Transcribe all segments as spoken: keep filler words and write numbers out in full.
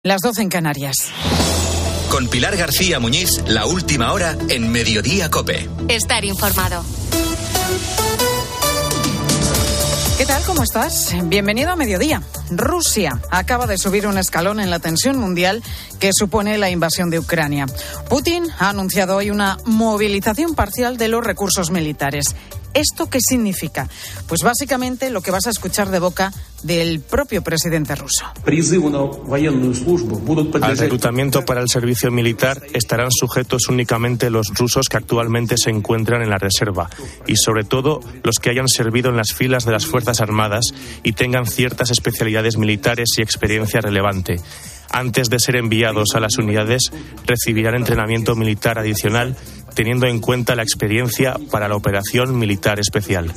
Las doce en Canarias. Con Pilar García Muñiz, la última hora en Mediodía COPE. Estar informado. ¿Qué tal? ¿Cómo estás? Bienvenido a Mediodía. Rusia acaba de subir un escalón en la tensión mundial que supone la invasión de Ucrania. Putin ha anunciado hoy una movilización parcial de los recursos militares. ¿Esto qué significa? Pues básicamente lo que vas a escuchar de boca del propio presidente ruso. Al reclutamiento para el servicio militar estarán sujetos únicamente los rusos que actualmente se encuentran en la reserva y sobre todo los que hayan servido en las filas de las Fuerzas Armadas y tengan ciertas especialidades militares y experiencia relevante. Antes de ser enviados a las unidades, recibirán entrenamiento militar adicional, teniendo en cuenta la experiencia para la operación militar especial.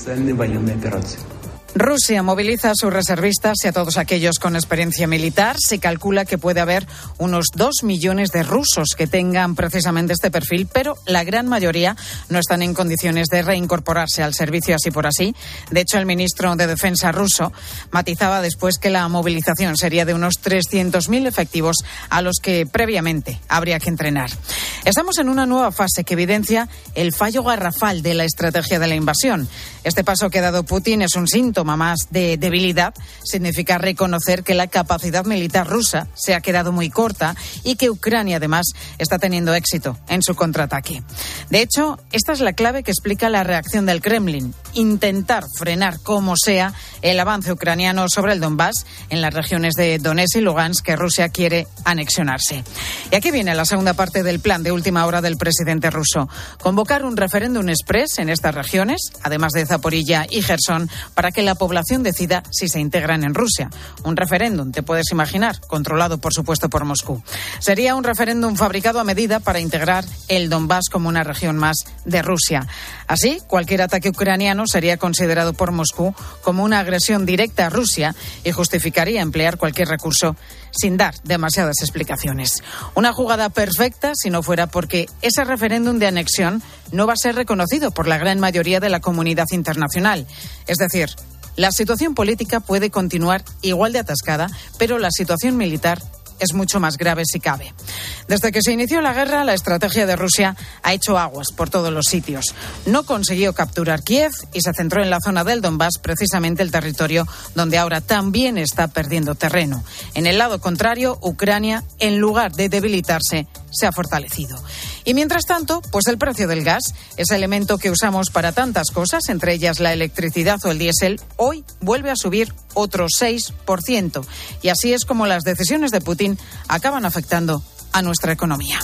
Rusia moviliza a sus reservistas y a todos aquellos con experiencia militar. Se calcula que puede haber unos dos millones de rusos que tengan precisamente este perfil, pero la gran mayoría no están en condiciones de reincorporarse al servicio así por así. De hecho, el ministro de Defensa ruso matizaba después que la movilización sería de unos trescientos mil efectivos a los que previamente habría que entrenar. Estamos en una nueva fase que evidencia el fallo garrafal de la estrategia de la invasión. Este paso que ha dado Putin es un síntoma más de debilidad. Significa reconocer que la capacidad militar rusa se ha quedado muy corta y que Ucrania además está teniendo éxito en su contraataque. De hecho, esta es la clave que explica la reacción del Kremlin: intentar frenar como sea el avance ucraniano sobre el Donbass, en las regiones de Donetsk y Lugansk que Rusia quiere anexionarse. Y aquí viene la segunda parte del plan de última hora del presidente ruso: convocar un referéndum express en estas regiones, además de Zaporilla y Gerson, para que la población decida si se integran en Rusia. Un referéndum, te puedes imaginar, controlado por supuesto por Moscú. Sería un referéndum fabricado a medida para integrar el Donbass como una región más de Rusia. Así, cualquier ataque ucraniano sería considerado por Moscú como una agresión directa a Rusia y justificaría emplear cualquier recurso sin dar demasiadas explicaciones. Una jugada perfecta si no fuera porque ese referéndum de anexión no va a ser reconocido por la gran mayoría de la comunidad internacional. Es decir, la situación política puede continuar igual de atascada, pero la situación militar es mucho más grave si cabe. Desde que se inició la guerra, la estrategia de Rusia ha hecho aguas por todos los sitios. No consiguió capturar Kiev y se centró en la zona del Donbass, precisamente el territorio donde ahora también está perdiendo terreno. En el lado contrario, Ucrania, en lugar de debilitarse, se ha fortalecido. Y mientras tanto, pues el precio del gas, ese elemento que usamos para tantas cosas, entre ellas la electricidad o el diésel, hoy vuelve a subir otro seis por ciento. Y así es como las decisiones de Putin acaban afectando a nuestra economía.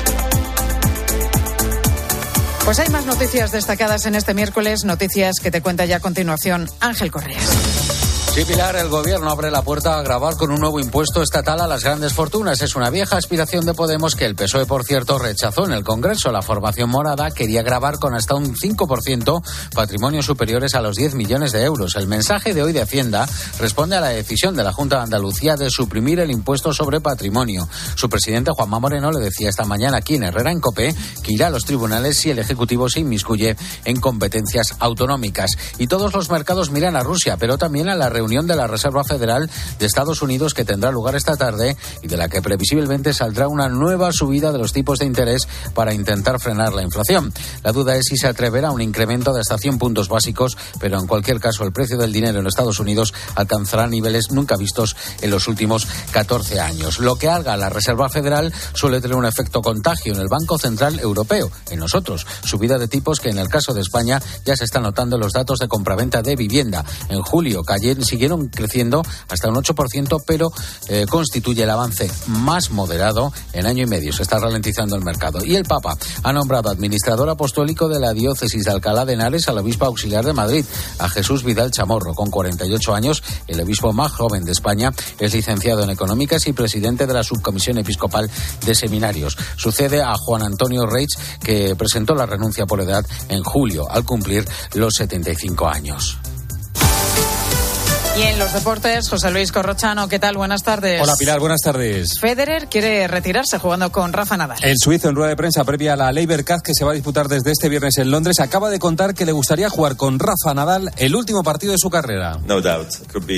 Pues hay más noticias destacadas en este miércoles, noticias que te cuenta ya a continuación Ángel Correas. Sí, Pilar, el gobierno abre la puerta a gravar con un nuevo impuesto estatal a las grandes fortunas. Es una vieja aspiración de Podemos que el P S O E, por cierto, rechazó en el Congreso. La formación morada quería gravar con hasta un cinco por ciento patrimonios superiores a los diez millones de euros. El mensaje de hoy de Hacienda responde a la decisión de la Junta de Andalucía de suprimir el impuesto sobre patrimonio. Su presidente, Juanma Moreno, le decía esta mañana aquí en Herrera en COPE que irá a los tribunales si el Ejecutivo se inmiscuye en competencias autonómicas. Y todos los mercados miran a Rusia, pero también a la reunión de la Reserva Federal de Estados Unidos que tendrá lugar esta tarde y de la que previsiblemente saldrá una nueva subida de los tipos de interés para intentar frenar la inflación. La duda es si se atreverá a un incremento de hasta cien puntos básicos, pero en cualquier caso el precio del dinero en Estados Unidos alcanzará niveles nunca vistos en los últimos catorce años. Lo que haga la Reserva Federal suele tener un efecto contagio en el Banco Central Europeo, en nosotros. Subida de tipos que en el caso de España ya se están notando en los datos de compraventa de vivienda. En julio cayeron siguieron creciendo hasta un ocho por ciento, pero eh, constituye el avance más moderado en año y medio. Se está ralentizando el mercado. Y el Papa ha nombrado administrador apostólico de la diócesis de Alcalá de Henares al obispo auxiliar de Madrid, a Jesús Vidal Chamorro. Con cuarenta y ocho años, el obispo más joven de España, es licenciado en Económicas y presidente de la Subcomisión Episcopal de Seminarios. Sucede a Juan Antonio Reich, que presentó la renuncia por edad en julio, al cumplir los setenta y cinco años. Y en los deportes, José Luis Corrochano, ¿qué tal? Buenas tardes. Hola Pilar, buenas tardes. Federer quiere retirarse jugando con Rafa Nadal. El suizo, en rueda de prensa previa a la Laver Cup que se va a disputar desde este viernes en Londres, acaba de contar que le gustaría jugar con Rafa Nadal el último partido de su carrera. No doubt. Could be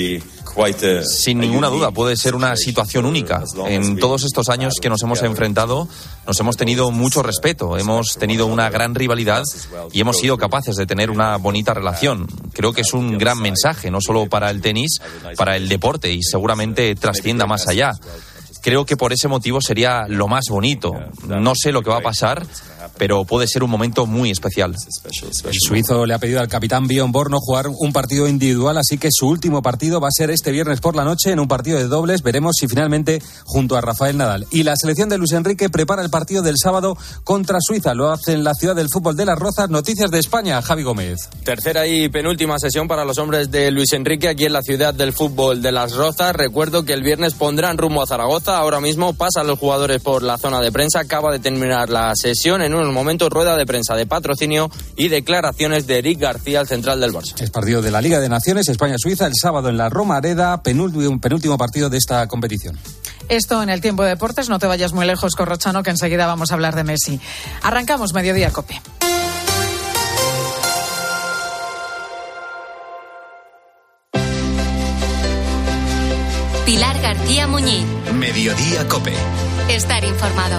Sin ninguna duda, puede ser una situación única. En todos estos años que nos hemos enfrentado, nos hemos tenido mucho respeto, hemos tenido una gran rivalidad y hemos sido capaces de tener una bonita relación. Creo que es un gran mensaje, no solo para el tenis, para el deporte, y seguramente trascienda más allá. Creo que por ese motivo sería lo más bonito. No sé lo que va a pasar, pero puede ser un momento muy especial. El suizo le ha pedido al capitán Bjorn Borg no jugar un partido individual, así que su último partido va a ser este viernes por la noche en un partido de dobles. Veremos si finalmente junto a Rafael Nadal. Y la selección de Luis Enrique prepara el partido del sábado contra Suiza. Lo hace en la ciudad del fútbol de Las Rozas. Noticias de España, Javi Gómez. Tercera y penúltima sesión para los hombres de Luis Enrique aquí en la ciudad del fútbol de Las Rozas. Recuerdo que el viernes pondrán rumbo a Zaragoza. Ahora mismo pasan los jugadores por la zona de prensa. Acaba de terminar la sesión. En unos momentos rueda de prensa de patrocinio y declaraciones de Eric García, el central del Barça. Es partido de la Liga de Naciones, España-Suiza, el sábado en la Romareda, penúltimo, penúltimo partido de esta competición. Esto en el tiempo de deportes. No te vayas muy lejos, Corrochano, que enseguida vamos a hablar de Messi. Arrancamos Mediodía Cope. Pilar García Muñiz. Mediodía Cope. Estar informado.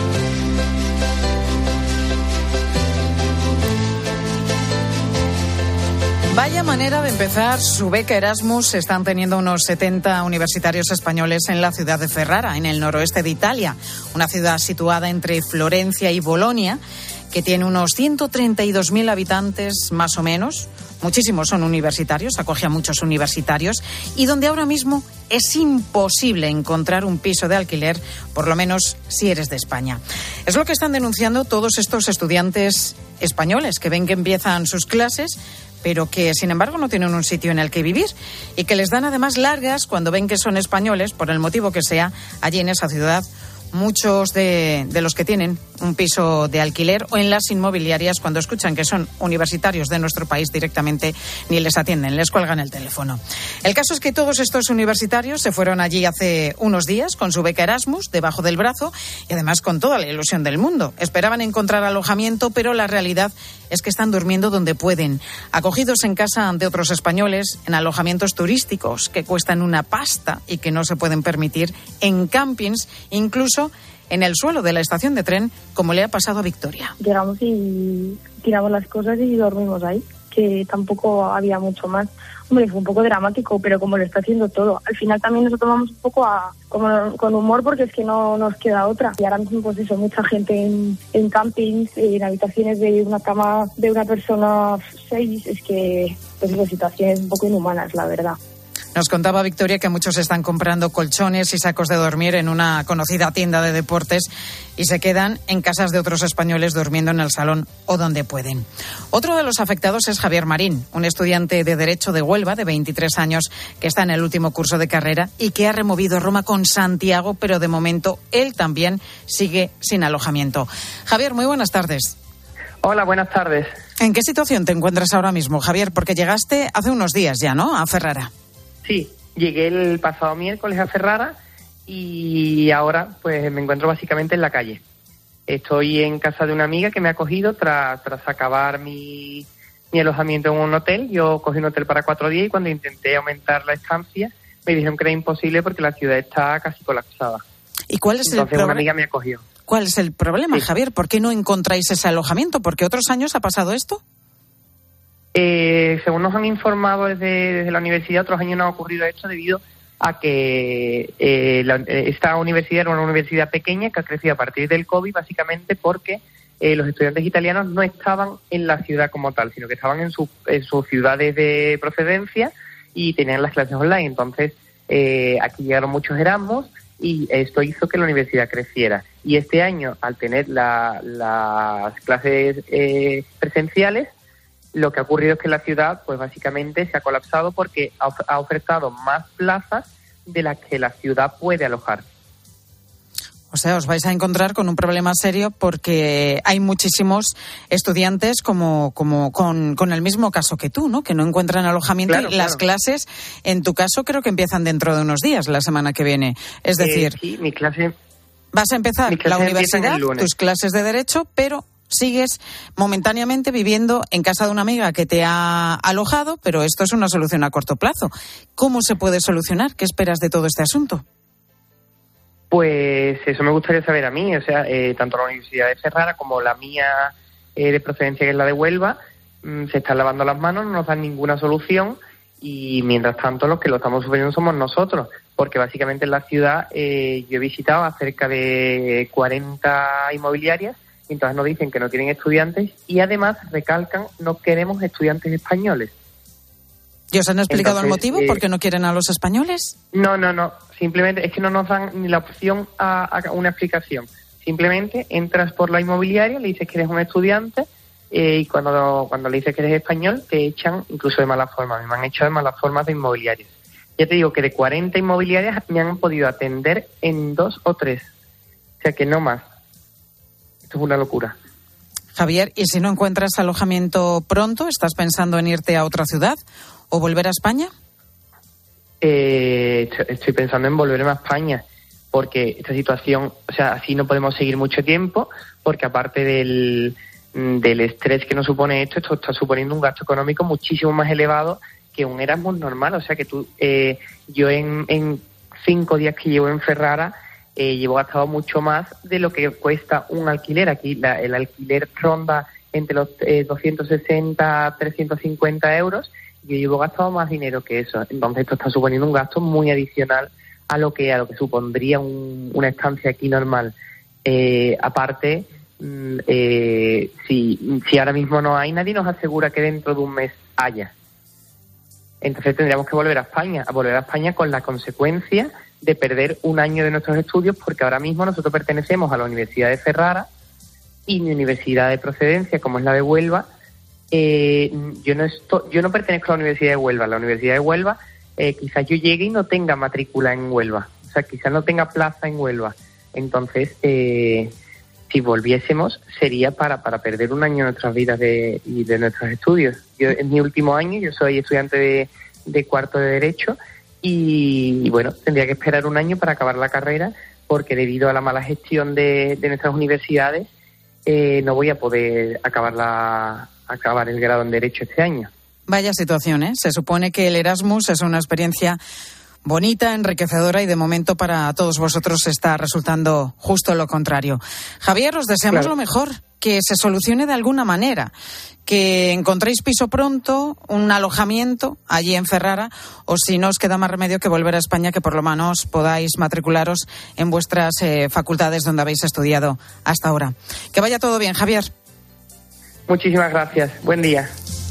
Vaya manera de empezar su beca Erasmus. Están teniendo unos setenta universitarios españoles en la ciudad de Ferrara, en el noroeste de Italia, una ciudad situada entre Florencia y Bolonia, que tiene unos ciento treinta y dos mil habitantes más o menos. Muchísimos son universitarios, acoge a muchos universitarios, y donde ahora mismo es imposible encontrar un piso de alquiler, por lo menos si eres de España. Es lo que están denunciando todos estos estudiantes españoles que ven que empiezan sus clases, pero que, sin embargo, no tienen un sitio en el que vivir y que les dan además largas cuando ven que son españoles, por el motivo que sea, allí en esa ciudad. Muchos de, de los que tienen un piso de alquiler o en las inmobiliarias, cuando escuchan que son universitarios de nuestro país, directamente ni les atienden, les cuelgan el teléfono. El caso es que todos estos universitarios se fueron allí hace unos días con su beca Erasmus debajo del brazo y además con toda la ilusión del mundo. Esperaban encontrar alojamiento, pero la realidad es que están durmiendo donde pueden, acogidos en casa de otros españoles, en alojamientos turísticos que cuestan una pasta y que no se pueden permitir, en campings, incluso en el suelo de la estación de tren, como le ha pasado a Victoria. Llegamos y tiramos las cosas y dormimos ahí, que tampoco había mucho más. Hombre, fue un poco dramático, pero como lo está haciendo todo. Al final también nos lo tomamos un poco a, como, con humor, porque es que no nos queda otra. Y ahora mismo, pues eso, mucha gente en, en campings, en habitaciones de una cama de una persona, seis, es que, pues eso, situaciones un poco inhumanas, la verdad. Nos contaba Victoria que muchos están comprando colchones y sacos de dormir en una conocida tienda de deportes y se quedan en casas de otros españoles durmiendo en el salón o donde pueden. Otro de los afectados es Javier Marín, un estudiante de Derecho de Huelva de veintitrés años que está en el último curso de carrera y que ha removido Roma con Santiago, pero de momento él también sigue sin alojamiento. Javier, muy buenas tardes. Hola, buenas tardes. ¿En qué situación te encuentras ahora mismo, Javier? Porque llegaste hace unos días ya, ¿no?, a Ferrara. Sí, llegué el pasado miércoles a Ferrara y ahora pues me encuentro básicamente en la calle. Estoy en casa de una amiga que me ha acogido tras, tras acabar mi, mi alojamiento en un hotel. Yo cogí un hotel para cuatro días y cuando intenté aumentar la estancia me dijeron que era imposible porque la ciudad está casi colapsada. ¿Y cuál es Entonces, el problema? una amiga me acogió. ¿Cuál es el problema, sí. Javier? ¿Por qué no encontráis ese alojamiento? ¿Por qué otros años ha pasado esto? Eh, según nos han informado desde, desde la universidad, otros años no ha ocurrido esto debido a que eh, la, esta universidad era una universidad pequeña que ha crecido a partir del COVID, básicamente porque eh, los estudiantes italianos no estaban en la ciudad como tal, sino que estaban en, su, en sus ciudades de procedencia y tenían las clases online. Entonces, eh, aquí llegaron muchos Erasmus y esto hizo que la universidad creciera. Y este año, al tener la, las clases eh, presenciales, lo que ha ocurrido es que la ciudad, pues básicamente se ha colapsado porque ha, ha ofertado más plazas de las que la ciudad puede alojar. O sea, os vais a encontrar con un problema serio porque hay muchísimos estudiantes como, como con, con el mismo caso que tú, ¿no?, que no encuentran alojamiento. Claro, y las claro. clases, en tu caso, creo que empiezan dentro de unos días, la semana que viene. Es decir, eh, sí, mi clase, vas a empezar mi clase la universidad, el lunes. tus clases de Derecho, pero sigues momentáneamente viviendo en casa de una amiga que te ha alojado, pero esto es una solución a corto plazo. ¿Cómo se puede solucionar? ¿Qué esperas de todo este asunto? Pues eso me gustaría saber a mí, o sea, eh, tanto la Universidad de Ferrara como la mía eh, de procedencia, que es la de Huelva, mmm, se están lavando las manos, no nos dan ninguna solución, y mientras tanto los que lo estamos sufriendo somos nosotros, porque básicamente en la ciudad eh, yo he visitado a cerca de cuarenta inmobiliarias, y entonces nos dicen que no tienen estudiantes, y además recalcan, no queremos estudiantes españoles. ¿Y os han explicado Entonces, el motivo eh, por qué no quieren a los españoles? No, no, no. Simplemente es que no nos dan ni la opción a, a una explicación. Simplemente entras por la inmobiliaria, le dices que eres un estudiante eh, y cuando, cuando le dices que eres español te echan incluso de mala forma. Me han echado de malas formas de inmobiliarias. Ya te digo que de cuarenta inmobiliarias me han podido atender en dos o tres. O sea que no más. Esto es una locura. Javier, ¿y si no encuentras alojamiento pronto, estás pensando en irte a otra ciudad o volver a España? Eh, estoy pensando en volverme a España, porque esta situación, o sea, así no podemos seguir mucho tiempo, porque aparte del, del estrés que nos supone esto, esto está suponiendo un gasto económico muchísimo más elevado que un Erasmus normal. O sea que tú, eh, yo en, en cinco días que llevo en Ferrara, eh, llevo gastado mucho más de lo que cuesta un alquiler. Aquí la, el alquiler ronda entre los eh, doscientos sesenta, trescientos cincuenta euros. Yo llevo gastado más dinero que eso. Entonces esto está suponiendo un gasto muy adicional a lo que a lo que supondría un, una estancia aquí normal. Eh, aparte, eh, si, si ahora mismo no hay, nadie nos asegura que dentro de un mes haya. Entonces tendríamos que volver a España, a volver a España con la consecuencia de perder un año de nuestros estudios, porque ahora mismo nosotros pertenecemos a la Universidad de Ferrara y mi universidad de procedencia, como es la de Huelva, Eh, yo no estoy, yo no pertenezco a la Universidad de Huelva. La Universidad de Huelva, eh, quizás yo llegue y no tenga matrícula en Huelva, o sea, quizás no tenga plaza en Huelva. Entonces, eh, si volviésemos, sería para para perder un año de nuestras vidas de, y de nuestros estudios. Yo en mi último año, yo soy estudiante de, de cuarto de Derecho y, y bueno, tendría que esperar un año para acabar la carrera, porque debido a la mala gestión de, de nuestras universidades, eh, no voy a poder acabar la acabar el grado en Derecho este año. Vaya situación, ¿eh? Se supone que el Erasmus es una experiencia bonita, enriquecedora, y de momento para todos vosotros está resultando justo lo contrario. Javier, os deseamos claro. lo mejor, que se solucione de alguna manera, que encontréis piso pronto, un alojamiento allí en Ferrara, o si no os queda más remedio que volver a España, que por lo menos podáis matricularos en vuestras eh, facultades donde habéis estudiado hasta ahora. Que vaya todo bien, Javier. Muchísimas gracias. Buen día.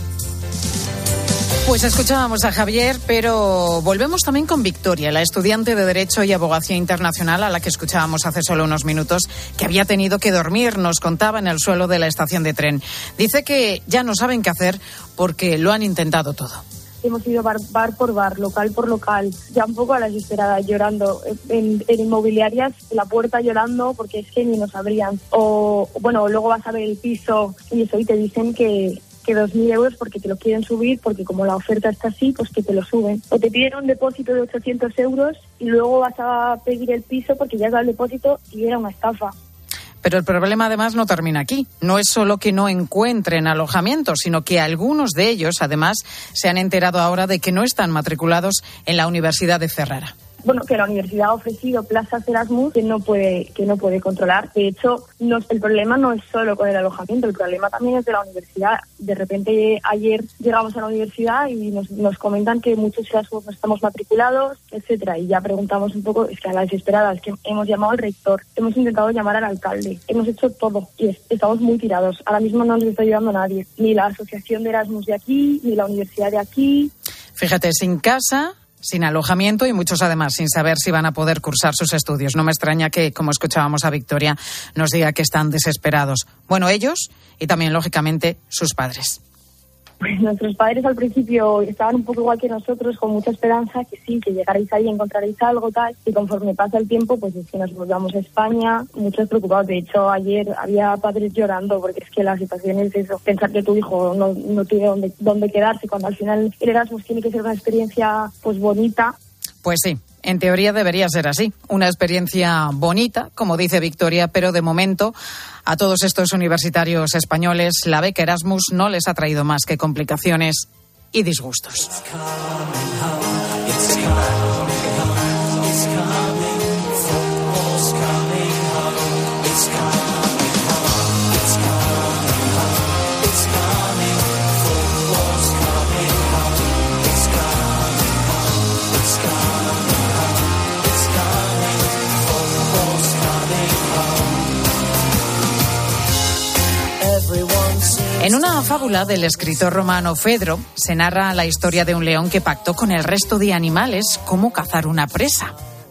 Pues escuchábamos a Javier, pero volvemos también con Victoria, la estudiante de Derecho y Abogacía Internacional a la que escuchábamos hace solo unos minutos, que había tenido que dormir, nos contaba, en el suelo de la estación de tren. Dice que ya no saben qué hacer porque lo han intentado todo. Hemos ido bar, bar por bar, local por local, ya un poco a la desesperada, llorando. En, en inmobiliarias, en la puerta llorando porque es que ni nos abrían. O, bueno, luego vas a ver el piso y eso y te dicen que, que dos mil euros porque te lo quieren subir, porque como la oferta está así, pues que te lo suben. O te piden un depósito de ochocientos euros y luego vas a pedir el piso porque ya has dado el depósito y era una estafa. Pero el problema además no termina aquí. No es solo que no encuentren alojamiento, sino que algunos de ellos además se han enterado ahora de que no están matriculados en la Universidad de Ferrara. Bueno, que la universidad ha ofrecido plazas Erasmus que no puede que no puede controlar. De hecho, no, el problema no es solo con el alojamiento, el problema también es de la universidad. De repente, ayer llegamos a la universidad y nos, nos comentan que muchos Erasmus no estamos matriculados, etcétera. Y ya preguntamos un poco, es que a la desesperada, es que hemos llamado al rector, hemos intentado llamar al alcalde, hemos hecho todo y es, estamos muy tirados. Ahora mismo no nos está ayudando nadie, ni la asociación de Erasmus de aquí, ni la universidad de aquí. Fíjate, sin casa, sin alojamiento y muchos además sin saber si van a poder cursar sus estudios. No me extraña que, como escuchábamos a Victoria, nos diga que están desesperados. Bueno, ellos y también, lógicamente, sus padres. Pues nuestros padres al principio estaban un poco igual que nosotros, con mucha esperanza, que sí, que llegaréis ahí, encontraréis algo, tal, y conforme pasa el tiempo, pues es que nos volvamos a España, muchos preocupados. De hecho, ayer había padres llorando, porque es que la situación es eso, pensar que tu hijo no, no tiene dónde, dónde quedarse, cuando al final el Erasmus tiene que ser una experiencia, pues, bonita. Pues sí. en teoría debería ser así. Una experiencia bonita, como dice Victoria, pero de momento a todos estos universitarios españoles la beca Erasmus no les ha traído más que complicaciones y disgustos. En una fábula del escritor romano Fedro se narra la historia de un león que pactó con el resto de animales cómo cazar una presa.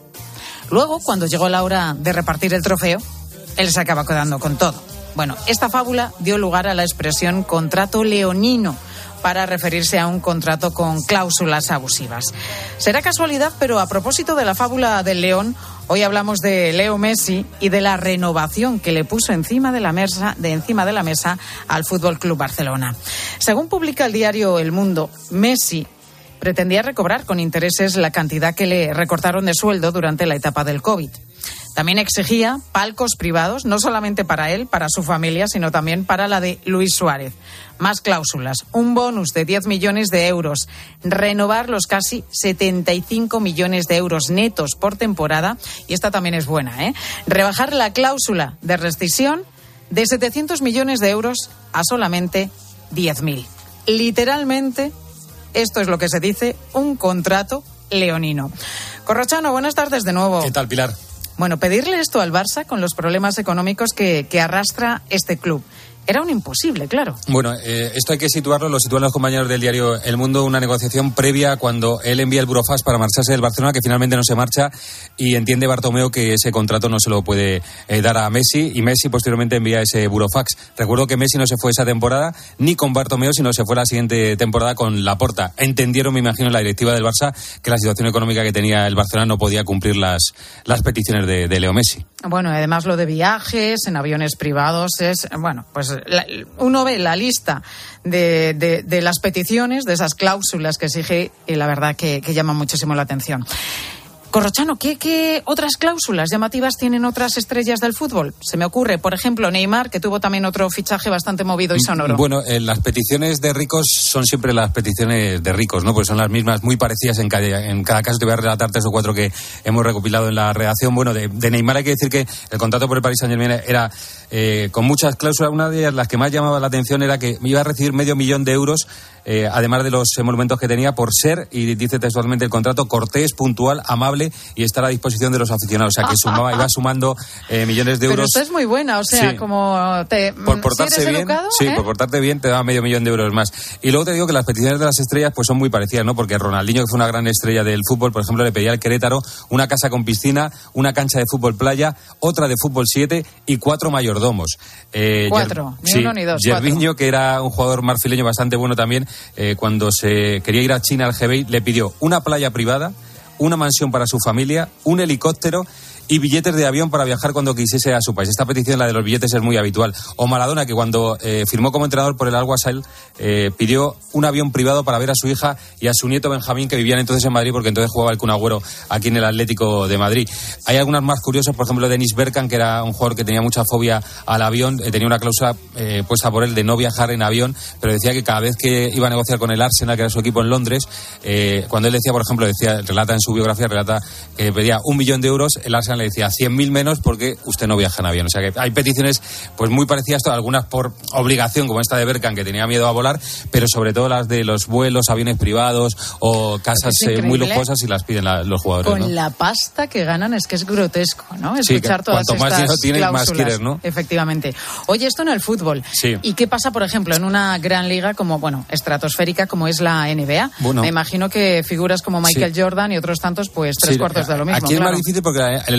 Luego, cuando llegó la hora de repartir el trofeo, él se acaba quedando con todo. Bueno, esta fábula dio lugar a la expresión contrato leonino, para referirse a un contrato con cláusulas abusivas. Será casualidad, pero a propósito de la fábula del león, hoy hablamos de Leo Messi y de la renovación que le puso encima de la mesa, de encima de la mesa al Fútbol Club Barcelona. Según publica el diario El Mundo, Messi pretendía recobrar con intereses la cantidad que le recortaron de sueldo durante la etapa del COVID. También exigía palcos privados, no solamente para él, para su familia, sino también para la de Luis Suárez. Más cláusulas, un bonus de diez millones de euros, renovar los casi setenta y cinco millones de euros netos por temporada, y esta también es buena, ¿eh? Rebajar la cláusula de rescisión de setecientos millones de euros a solamente diez mil. Literalmente, esto es lo que se dice un contrato leonino. Corrochano, buenas tardes de nuevo. ¿Qué tal, Pilar? Bueno, pedirle esto al Barça con los problemas económicos que, que arrastra este club. Era un imposible, claro. Bueno, eh, esto hay que situarlo, lo sitúan los compañeros del diario El Mundo, una negociación previa cuando él envía el burofax para marcharse del Barcelona, que finalmente no se marcha, y entiende Bartomeu que ese contrato no se lo puede eh, dar a Messi, y Messi posteriormente envía ese burofax. Recuerdo que Messi no se fue esa temporada ni con Bartomeu, sino se fue la siguiente temporada con Laporta. Entendieron, me imagino, la directiva del Barça que la situación económica que tenía el Barcelona no podía cumplir las, las peticiones de, de Leo Messi. Bueno, además lo de viajes en aviones privados es, bueno, pues la, uno ve la lista de, de, de las peticiones, de esas cláusulas que exige, y la verdad que, que llama muchísimo la atención. Corrochano, ¿qué, ¿qué otras cláusulas llamativas tienen otras estrellas del fútbol? Se me ocurre, por ejemplo, Neymar, que tuvo también otro fichaje bastante movido y sonoro. Bueno, eh, las peticiones de ricos son siempre las peticiones de ricos, ¿no? Pues son las mismas, muy parecidas en cada, en cada caso. Te voy a relatar tres o cuatro que hemos recopilado en la redacción. Bueno, de, de Neymar hay que decir que el contrato por el Paris Saint-Germain era eh, con muchas cláusulas. Una de ellas, las que más llamaba la atención, era que iba a recibir medio millón de euros, eh, además de los emolumentos que tenía, por ser, y dice textualmente el contrato, cortés, puntual, amable y estar a disposición de los aficionados. O sea, que sumaba, iba sumando eh, millones de euros. Pero esto es muy buena, o sea, sí. Como te, por portarse si eres bien, educado, sí, ¿eh? por portarte bien te daba medio millón de euros más. Y luego te digo que las peticiones de las estrellas pues son muy parecidas, ¿no? Porque Ronaldinho, que fue una gran estrella del fútbol, por ejemplo, le pedía al Querétaro una casa con piscina, una cancha de fútbol playa, otra de fútbol siete y cuatro mayordomos. Eh, cuatro, Yer- ni uno sí, ni dos. Gervinho, que era un jugador marfileño bastante bueno también, eh, cuando se quería ir a China al G B I, le pidió una playa privada, una mansión para su familia, un helicóptero y billetes de avión para viajar cuando quisiese a su país. Esta petición, la de los billetes, es muy habitual. O Maradona, que cuando eh, firmó como entrenador por el Al-Wassail, eh, pidió un avión privado para ver a su hija y a su nieto Benjamín, que vivían entonces en Madrid, porque entonces jugaba el Kun Agüero aquí en el Atlético de Madrid. Hay algunas más curiosas, por ejemplo, Dennis Bergkamp, que era un jugador que tenía mucha fobia al avión, eh, tenía una cláusula eh, puesta por él de no viajar en avión, pero decía que cada vez que iba a negociar con el Arsenal, que era su equipo en Londres, eh, cuando él decía, por ejemplo, decía, relata en su biografía, relata que pedía un millón de euros, el Arsenal le decía cien mil menos porque usted no viaja en avión. O sea que hay peticiones pues muy parecidas, algunas por obligación, como esta de Bergkamp, que tenía miedo a volar, pero sobre todo las de los vuelos, aviones privados o casas eh, muy lujosas, y las piden la, los jugadores. Con ¿no? la pasta que ganan es que es grotesco, ¿no? Escuchar sí, todas cuanto más estas dinero tienes, cláusulas. más quieres, ¿no? Efectivamente. Oye, esto en el fútbol. Sí. ¿Y qué pasa, por ejemplo, en una gran liga como, bueno, estratosférica como es la N B A? Bueno, me imagino que figuras como Michael sí. Jordan y otros tantos, pues tres sí, cuartos de lo mismo. Aquí es claro. más difícil porque en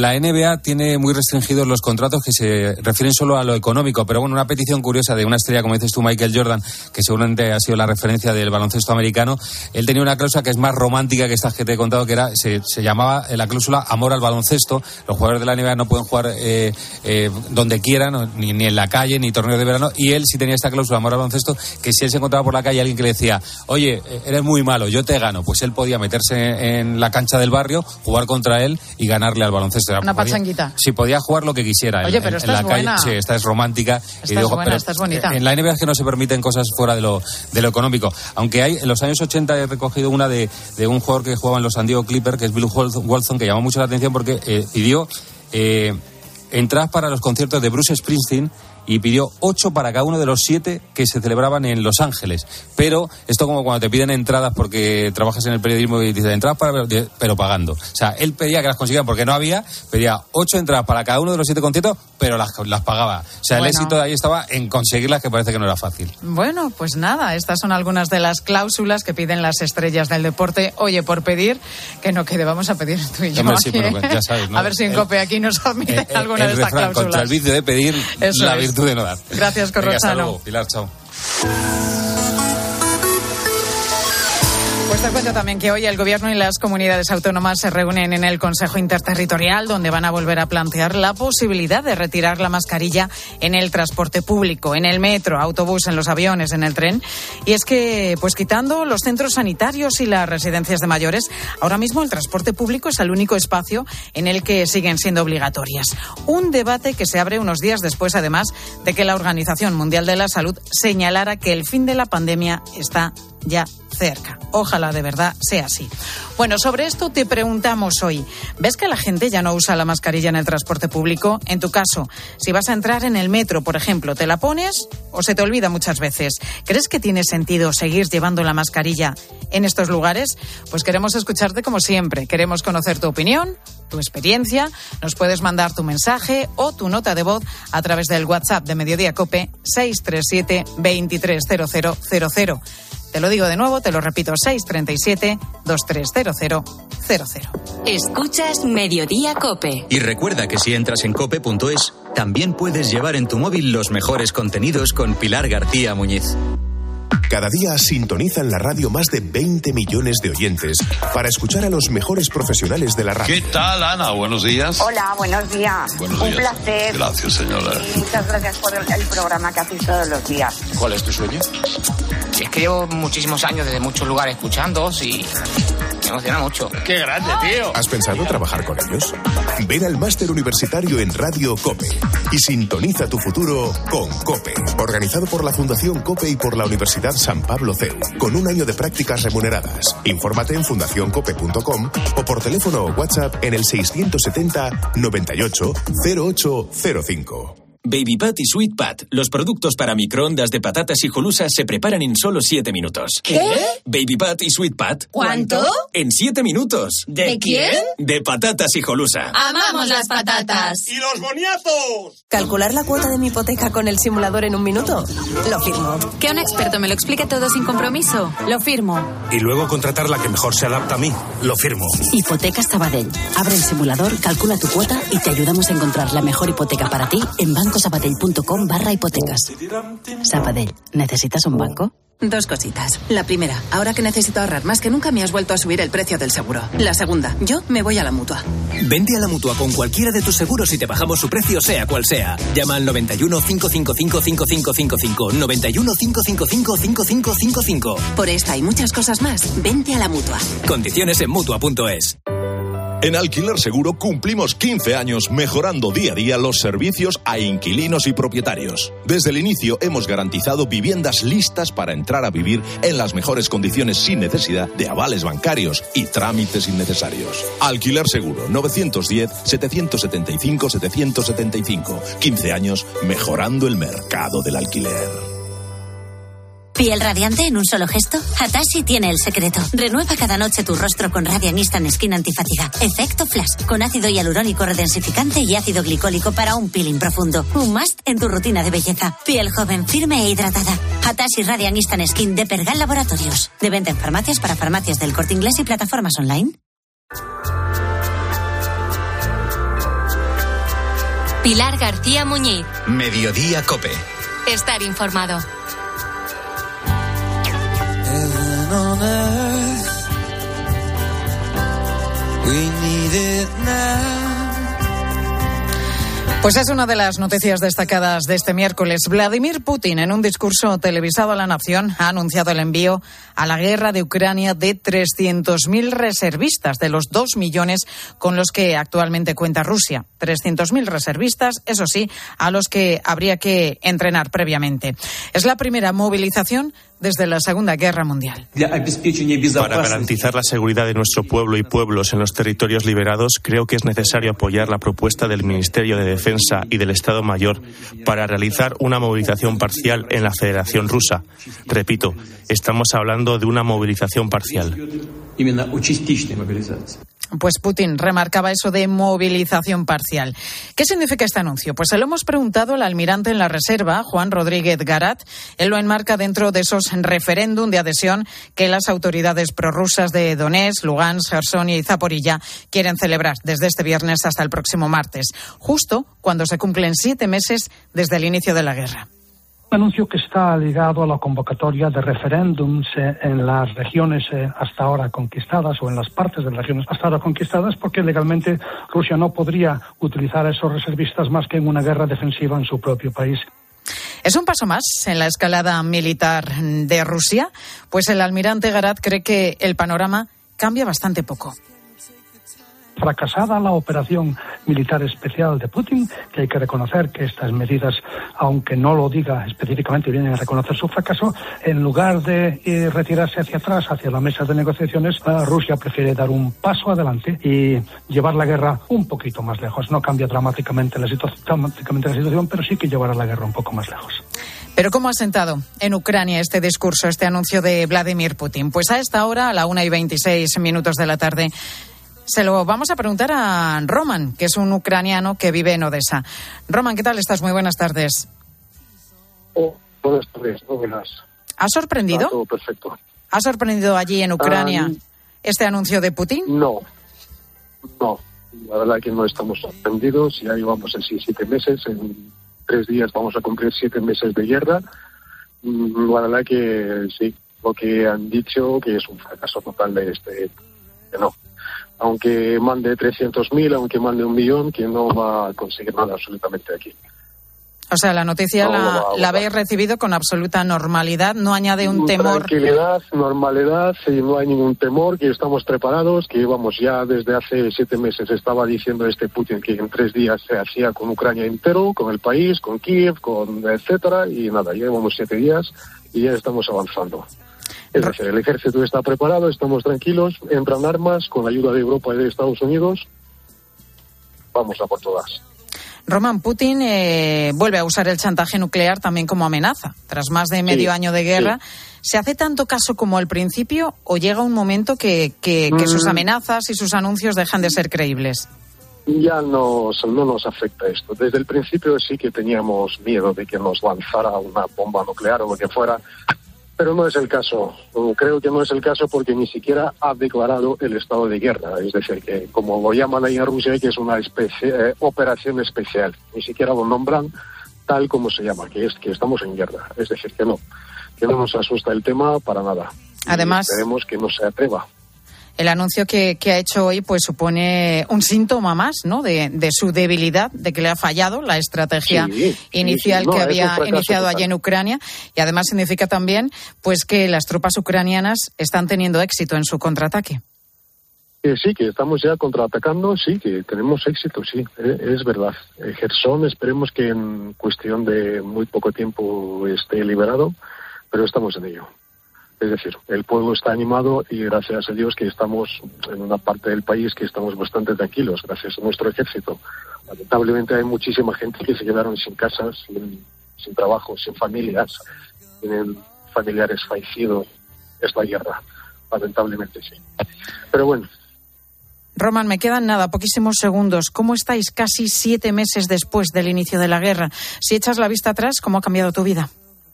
la N B A tiene muy restringidos los contratos que se refieren solo a lo económico, pero bueno, una petición curiosa de una estrella, como dices tú, Michael Jordan, que seguramente ha sido la referencia del baloncesto americano. Él tenía una cláusula que es más romántica que estas que te he contado, que era se, se llamaba la cláusula amor al baloncesto. Los jugadores de la N B A no pueden jugar eh, eh, donde quieran, ni, ni en la calle, ni torneos de verano, y él sí tenía esta cláusula amor al baloncesto, que si él se encontraba por la calle alguien que le decía, oye, eres muy malo, yo te gano, pues él podía meterse en la cancha del barrio, jugar contra él y ganarle al baloncesto. Una podía, pachanguita. Sí, podía jugar lo que quisiera. Oye, en, pero en, esta en es la calle. buena. Sí, esta es romántica. Esta y digo, es buena, pero esta es bonita. En la N B A es que no se permiten cosas fuera de lo, de lo económico. Aunque hay, en los años ochenta he recogido una de, de un jugador que jugaba en los San Diego Clippers, que es Bill Walton, que llamó mucho la atención porque eh, pidió eh, entradas para los conciertos de Bruce Springsteen y pidió ocho para cada uno de los siete que se celebraban en Los Ángeles. Pero esto como cuando te piden entradas porque trabajas en el periodismo y dices entradas para, pero pagando. O sea, él pedía que las consiguieran porque no había, pedía ocho entradas para cada uno de los siete conciertos, pero las, las pagaba. O sea, bueno, el éxito de ahí estaba en conseguirlas, que parece que no era fácil. Bueno, pues nada, estas son algunas de las cláusulas que piden las estrellas del deporte. Oye, por pedir, que no quede, vamos a pedir tú y yo. Hombre, sí, pero ya sabes, ¿no? A ver si en el, COPE aquí nos admiten el, el, alguna el de estas refrán, cláusulas. Contra el vicio de pedir, Eso la es. virtud de no dar. Gracias, Corrochano. Venga, hasta luego, Pilar, chao. Pues te cuento también que hoy el Gobierno y las comunidades autónomas se reúnen en el Consejo Interterritorial, donde van a volver a plantear la posibilidad de retirar la mascarilla en el transporte público, en el metro, autobús, en los aviones, en el tren. Y es que, pues quitando los centros sanitarios y las residencias de mayores, ahora mismo el transporte público es el único espacio en el que siguen siendo obligatorias. Un debate que se abre unos días después, además, de que la Organización Mundial de la Salud señalara que el fin de la pandemia está ya cerca. Ojalá de verdad sea así. Bueno, sobre esto te preguntamos hoy. ¿Ves que la gente ya no usa la mascarilla en el transporte público? En tu caso, si vas a entrar en el metro, por ejemplo, ¿te la pones o se te olvida muchas veces? ¿Crees que tiene sentido seguir llevando la mascarilla en estos lugares? Pues queremos escucharte como siempre. Queremos conocer tu opinión, tu experiencia. Nos puedes mandar tu mensaje o tu nota de voz a través del WhatsApp de Mediodía COPE seis tres siete, veintitrés cero cero cero cero. Te lo digo de nuevo, te lo repito, seis tres siete, veintitrés cero cero cero cero. Escuchas Mediodía COPE. Y recuerda que si entras en cope punto es, también puedes llevar en tu móvil los mejores contenidos con Pilar García Muñiz. Cada día sintonizan la radio más de veinte millones de oyentes para escuchar a los mejores profesionales de la radio. ¿Qué tal, Ana? Buenos días. Hola, buenos días. Buenos Un días. placer. Gracias, señora. Y muchas gracias por el, el programa que hacéis todos los días. ¿Cuál es tu sueño? Es que llevo muchísimos años desde muchos lugares escuchándoos y me emociona mucho. ¡Qué grande, tío! ¿Has pensado trabajar con ellos? Ven al máster universitario en Radio COPE y sintoniza tu futuro con COPE. Organizado por la Fundación COPE y por la Universidad San Pablo C E U, con un año de prácticas remuneradas. Infórmate en fundación cope punto com o por teléfono o WhatsApp en el seiscientos setenta, noventa y ocho, cero ocho cero cinco. Baby Pat y Sweet Pat, los productos para microondas de patatas hijolusa se preparan en solo siete minutos. ¿Qué? Baby Pat y Sweet Pat. ¿Cuánto? En siete minutos. ¿De quién? De patatas hijolusa. ¡Amamos las patatas! ¡Y los boniatos! ¿Calcular la cuota de mi hipoteca con el simulador en un minuto? Lo firmo. Que un experto me lo explique todo sin compromiso. Lo firmo. Y luego contratar la que mejor se adapta a mí. Lo firmo. Hipotecas Sabadell. Abre el simulador, calcula tu cuota y te ayudamos a encontrar la mejor hipoteca para ti en banco sabadell punto com barra hipotecas. Sabadell, ¿necesitas un banco? Dos cositas. La primera, ahora que necesito ahorrar más que nunca me has vuelto a subir el precio del seguro. La segunda, yo me voy a la Mutua. Vente a la Mutua con cualquiera de tus seguros y te bajamos su precio sea cual sea. Llama al noventa y uno, cinco cinco cinco, cinco cinco cinco cinco, noventa y uno, cinco cinco cinco, cinco cinco cinco cinco. Por esta y muchas cosas más, vente a la Mutua. Condiciones en Mutua punto es. En Alquiler Seguro cumplimos quince años mejorando día a día los servicios a inquilinos y propietarios. Desde el inicio hemos garantizado viviendas listas para entrar a vivir en las mejores condiciones sin necesidad de avales bancarios y trámites innecesarios. Alquiler Seguro, novecientos diez, setecientos setenta y cinco, setecientos setenta y cinco. quince años mejorando el mercado del alquiler. ¿Piel radiante en un solo gesto? Hatashi tiene el secreto. Renueva cada noche tu rostro con Radiant Instant Skin Antifatiga. Efecto Flash, con ácido hialurónico redensificante y ácido glicólico para un peeling profundo. Un must en tu rutina de belleza. Piel joven, firme e hidratada. Hatashi Radiant Instant Skin de Pergal Laboratorios. De venta en farmacias para farmacias del Corte Inglés y plataformas online. Pilar García Muñiz. Mediodía COPE. Estar informado. Pues es una de las noticias destacadas de este miércoles. Vladimir Putin, en un discurso televisado a la nación, ha anunciado el envío a la guerra de Ucrania de trescientos mil reservistas de los dos millones con los que actualmente cuenta Rusia. trescientos mil reservistas, eso sí, a los que habría que entrenar previamente. Es la primera movilización desde la Segunda Guerra Mundial. Para garantizar la seguridad de nuestro pueblo y pueblos en los territorios liberados, creo que es necesario apoyar la propuesta del Ministerio de Defensa y del Estado Mayor para realizar una movilización parcial en la Federación Rusa. Repito, estamos hablando de una movilización parcial. Pues Putin remarcaba eso de movilización parcial. ¿Qué significa este anuncio? Pues se lo hemos preguntado al almirante en la reserva, Juan Rodríguez Garat. Él lo enmarca dentro de esos referéndum de adhesión que las autoridades prorrusas de Donetsk, Lugansk, Gersonia y Zaporilla quieren celebrar desde este viernes hasta el próximo martes, justo cuando se cumplen siete meses desde el inicio de la guerra. Un anuncio que está ligado a la convocatoria de referéndums en las regiones hasta ahora conquistadas o en las partes de las regiones hasta ahora conquistadas, porque legalmente Rusia no podría utilizar a esos reservistas más que en una guerra defensiva en su propio país. ¿Es un paso más en la escalada militar de Rusia? Pues el almirante Garat cree que el panorama cambia bastante poco. Fracasada la operación militar especial de Putin, que hay que reconocer que estas medidas, aunque no lo diga específicamente, vienen a reconocer su fracaso, en lugar de eh, retirarse hacia atrás, hacia la mesa de negociaciones, eh, Rusia prefiere dar un paso adelante y llevar la guerra un poquito más lejos. No cambia dramáticamente la, situ- dramáticamente la situación, pero sí que llevará la guerra un poco más lejos. ¿Pero cómo ha sentado en Ucrania este discurso, este anuncio de Vladimir Putin? Pues a esta hora, a la una y veintiséis minutos de la tarde, se lo vamos a preguntar a Roman, que es un ucraniano que vive en Odessa. Roman, ¿qué tal estás? Muy buenas tardes. Oh, buenas tardes, muy buenas. ¿Ha sorprendido? Ah, todo perfecto. ¿Ha sorprendido allí en Ucrania um, este anuncio de Putin? No, no. La verdad que no estamos sorprendidos. Ya llevamos así siete meses. En tres días vamos a cumplir siete meses de guerra. La verdad que sí, lo que han dicho que es un fracaso total de este... que no. Aunque mande trescientos mil, aunque mande un millón, que no va a conseguir nada absolutamente aquí. O sea, la noticia no, la, no la habéis recibido con absoluta normalidad, no añade un temor. Tranquilidad, normalidad, y no hay ningún temor, que estamos preparados, que vamos ya desde hace siete meses estaba diciendo este Putin que en tres días se hacía con Ucrania entero, con el país, con Kiev, con etcétera, y nada, ya llevamos siete días y ya estamos avanzando. Es decir, el ejército está preparado, estamos tranquilos, entran armas con la ayuda de Europa y de Estados Unidos. Vamos a por todas. Roman, Putin eh, vuelve a usar el chantaje nuclear también como amenaza. Tras más de medio sí, año de guerra, sí. ¿Se hace tanto caso como al principio o llega un momento que, que, que mm. sus amenazas y sus anuncios dejan de ser creíbles? Ya nos, no nos afecta esto. Desde el principio sí que teníamos miedo de que nos lanzara una bomba nuclear o lo que fuera. Pero no es el caso. Creo que no es el caso porque ni siquiera ha declarado el estado de guerra. Es decir, que como lo llaman ahí en Rusia, que es una especie, eh, operación especial. Ni siquiera lo nombran tal como se llama, que es que estamos en guerra. Es decir, que no. Que no nos asusta el tema para nada. Además, esperemos que no se atreva. El anuncio que, que ha hecho hoy pues supone un síntoma más, ¿no?, de, de su debilidad, de que le ha fallado la estrategia sí, inicial sí, sí. No, que había iniciado allí en Ucrania, y además significa también pues que las tropas ucranianas están teniendo éxito en su contraataque. Eh, sí, que estamos ya contraatacando, sí, que tenemos éxito, sí, eh, es verdad. Eh, Gerson, esperemos que en cuestión de muy poco tiempo esté liberado, pero estamos en ello. Es decir, el pueblo está animado y gracias a Dios que estamos en una parte del país que estamos bastante tranquilos, gracias a nuestro ejército. Lamentablemente hay muchísima gente que se quedaron sin casas, sin, sin trabajo, sin familias, tienen familiares fallecidos. Es la guerra, lamentablemente sí. Pero bueno. Roman, me quedan nada, poquísimos segundos. ¿Cómo estáis casi siete meses después del inicio de la guerra? Si echas la vista atrás, ¿cómo ha cambiado tu vida?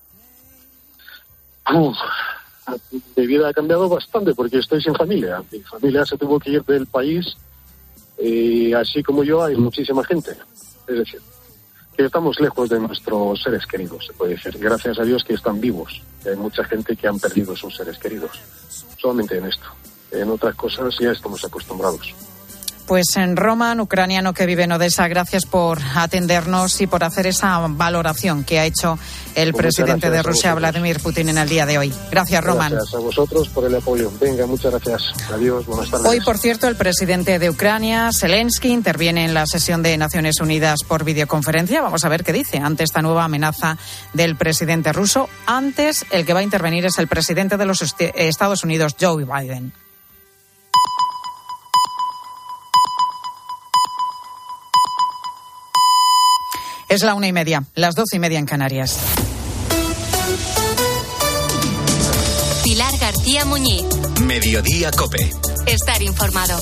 Uf. Mi vida ha cambiado bastante porque estoy sin familia. Mi familia se tuvo que ir del país y así como yo hay muchísima gente. Es decir, que estamos lejos de nuestros seres queridos, se puede decir. Gracias a Dios que están vivos. Hay mucha gente que han perdido sus seres queridos. Solamente en esto. En otras cosas ya estamos acostumbrados. Pues en Roman, ucraniano que vive en Odessa, gracias por atendernos y por hacer esa valoración que ha hecho el pues presidente de Rusia, Vladimir Putin, en el día de hoy. Gracias, Roman. Gracias a vosotros por el apoyo. Venga, muchas gracias. Adiós, buenas tardes. Hoy, por cierto, el presidente de Ucrania, Zelensky, interviene en la sesión de Naciones Unidas por videoconferencia. Vamos a ver qué dice ante esta nueva amenaza del presidente ruso. Antes, el que va a intervenir es el presidente de los Estados Unidos, Joe Biden. Es la una y media, las doce y media en Canarias. Pilar García Muñiz. Mediodía COPE. Estar informado.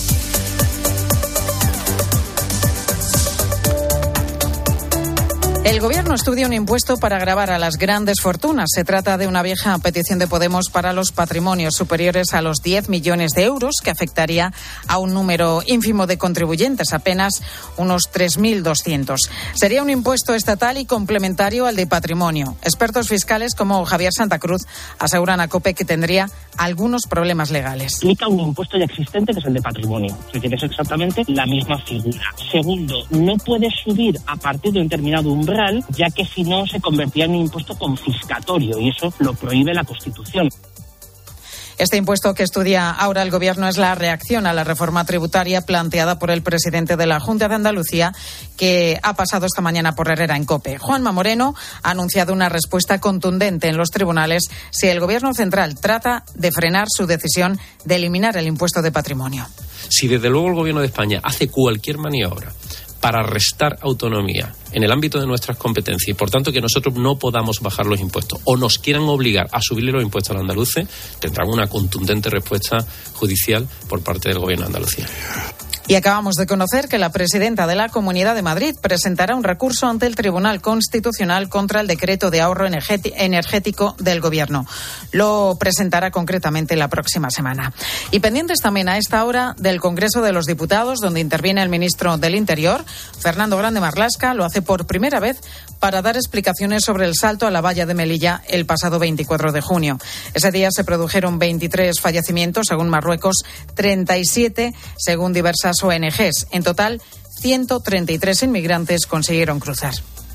El Gobierno estudia un impuesto para gravar a las grandes fortunas. Se trata de una vieja petición de Podemos para los patrimonios superiores a los diez millones de euros, que afectaría a un número ínfimo de contribuyentes, apenas unos tres mil doscientos. Sería un impuesto estatal y complementario al de patrimonio. Expertos fiscales como Javier Santa Cruz aseguran a COPE que tendría algunos problemas legales. Aplica un impuesto ya existente, que es el de patrimonio. Es decir, es exactamente la misma figura. Segundo, no puede subir a partir de un determinado umbral, ya que si no se convertiría en un impuesto confiscatorio, y eso lo prohíbe la Constitución. Este impuesto que estudia ahora el Gobierno es la reacción a la reforma tributaria planteada por el presidente de la Junta de Andalucía, que ha pasado esta mañana por Herrera en COPE. Juanma Moreno ha anunciado una respuesta contundente en los tribunales si el Gobierno central trata de frenar su decisión de eliminar el impuesto de patrimonio. Si desde luego el Gobierno de España hace cualquier maniobra para restar autonomía en el ámbito de nuestras competencias y, por tanto, que nosotros no podamos bajar los impuestos o nos quieran obligar a subirle los impuestos a los andaluces, tendrán una contundente respuesta judicial por parte del Gobierno de Andalucía. Y acabamos de conocer que la presidenta de la Comunidad de Madrid presentará un recurso ante el Tribunal Constitucional contra el decreto de ahorro energético del Gobierno. Lo presentará concretamente la próxima semana. Y pendientes también a esta hora del Congreso de los Diputados, donde interviene el ministro del Interior, Fernando Grande Marlaska. Lo hace por primera vez para dar explicaciones sobre el salto a la valla de Melilla el pasado veinticuatro de junio. Ese día se produjeron veintitrés fallecimientos, según Marruecos, treinta y siete según diversas O N Ges. En total, ciento treinta y tres inmigrantes consiguieron cruzar.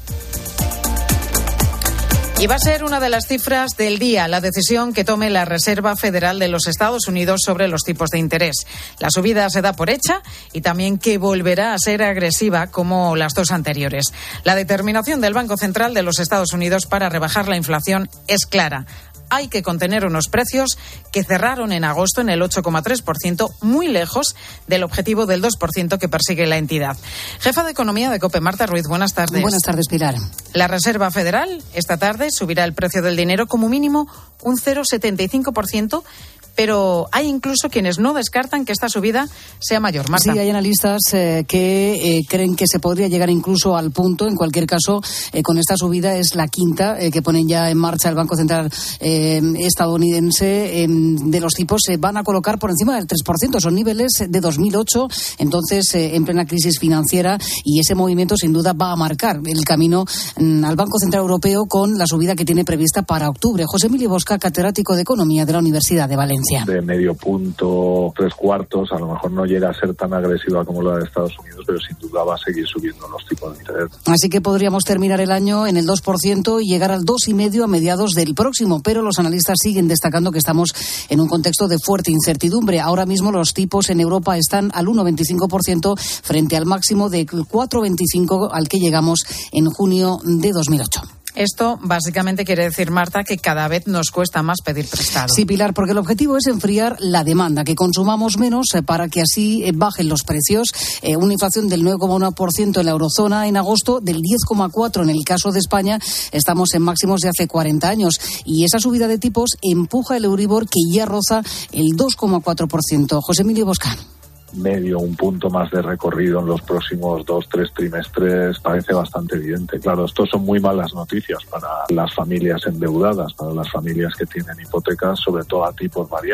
Y va a ser una de las cifras del día la decisión que tome la Reserva Federal de los Estados Unidos sobre los tipos de interés. La subida se da por hecha y también que volverá a ser agresiva como las dos anteriores. La determinación del Banco Central de los Estados Unidos para rebajar la inflación es clara. Hay que contener unos precios que cerraron en agosto en el ocho coma tres por ciento, muy lejos del objetivo del dos por ciento que persigue la entidad. Jefa de Economía de COPE, Marta Ruiz, buenas tardes. Buenas tardes, Pilar. La Reserva Federal esta tarde subirá el precio del dinero como mínimo un cero coma setenta y cinco por ciento, pero hay incluso quienes no descartan que esta subida sea mayor. Marta. Sí, hay analistas eh, que eh, creen que se podría llegar incluso al punto. En cualquier caso, eh, con esta subida es la quinta eh, que ponen ya en marcha el Banco Central eh, estadounidense. Eh, de los tipos se van a colocar por encima del tres por ciento. Son niveles de dos mil ocho, entonces eh, en plena crisis financiera, y ese movimiento sin duda va a marcar el camino mm, al Banco Central Europeo con la subida que tiene prevista para octubre. José Emilio Bosca, catedrático de Economía de la Universidad de Valencia. De medio punto, tres cuartos, a lo mejor no llega a ser tan agresiva como la de Estados Unidos, pero sin duda va a seguir subiendo los tipos de interés. Así que podríamos terminar el año en el dos por ciento y llegar al dos coma cinco por ciento a mediados del próximo, pero los analistas siguen destacando que estamos en un contexto de fuerte incertidumbre. Ahora mismo los tipos en Europa están al uno coma veinticinco por ciento frente al máximo de cuatro coma veinticinco por ciento al que llegamos en junio de dos mil ocho. Esto básicamente quiere decir, Marta, que cada vez nos cuesta más pedir prestado. Sí, Pilar, porque el objetivo es enfriar la demanda, que consumamos menos eh, para que así eh, bajen los precios. Eh, una inflación del nueve coma uno por ciento en la eurozona en agosto, del diez coma cuatro por ciento en el caso de España. Estamos en máximos de hace cuarenta años. Y esa subida de tipos empuja el Euribor, que ya roza el dos coma cuatro por ciento. José Emilio Bosca. Medio, un punto más de recorrido en los próximos dos, tres trimestres parece bastante evidente. Claro, esto son muy malas noticias para las familias endeudadas, para las familias que tienen hipotecas, sobre todo a tipos variables.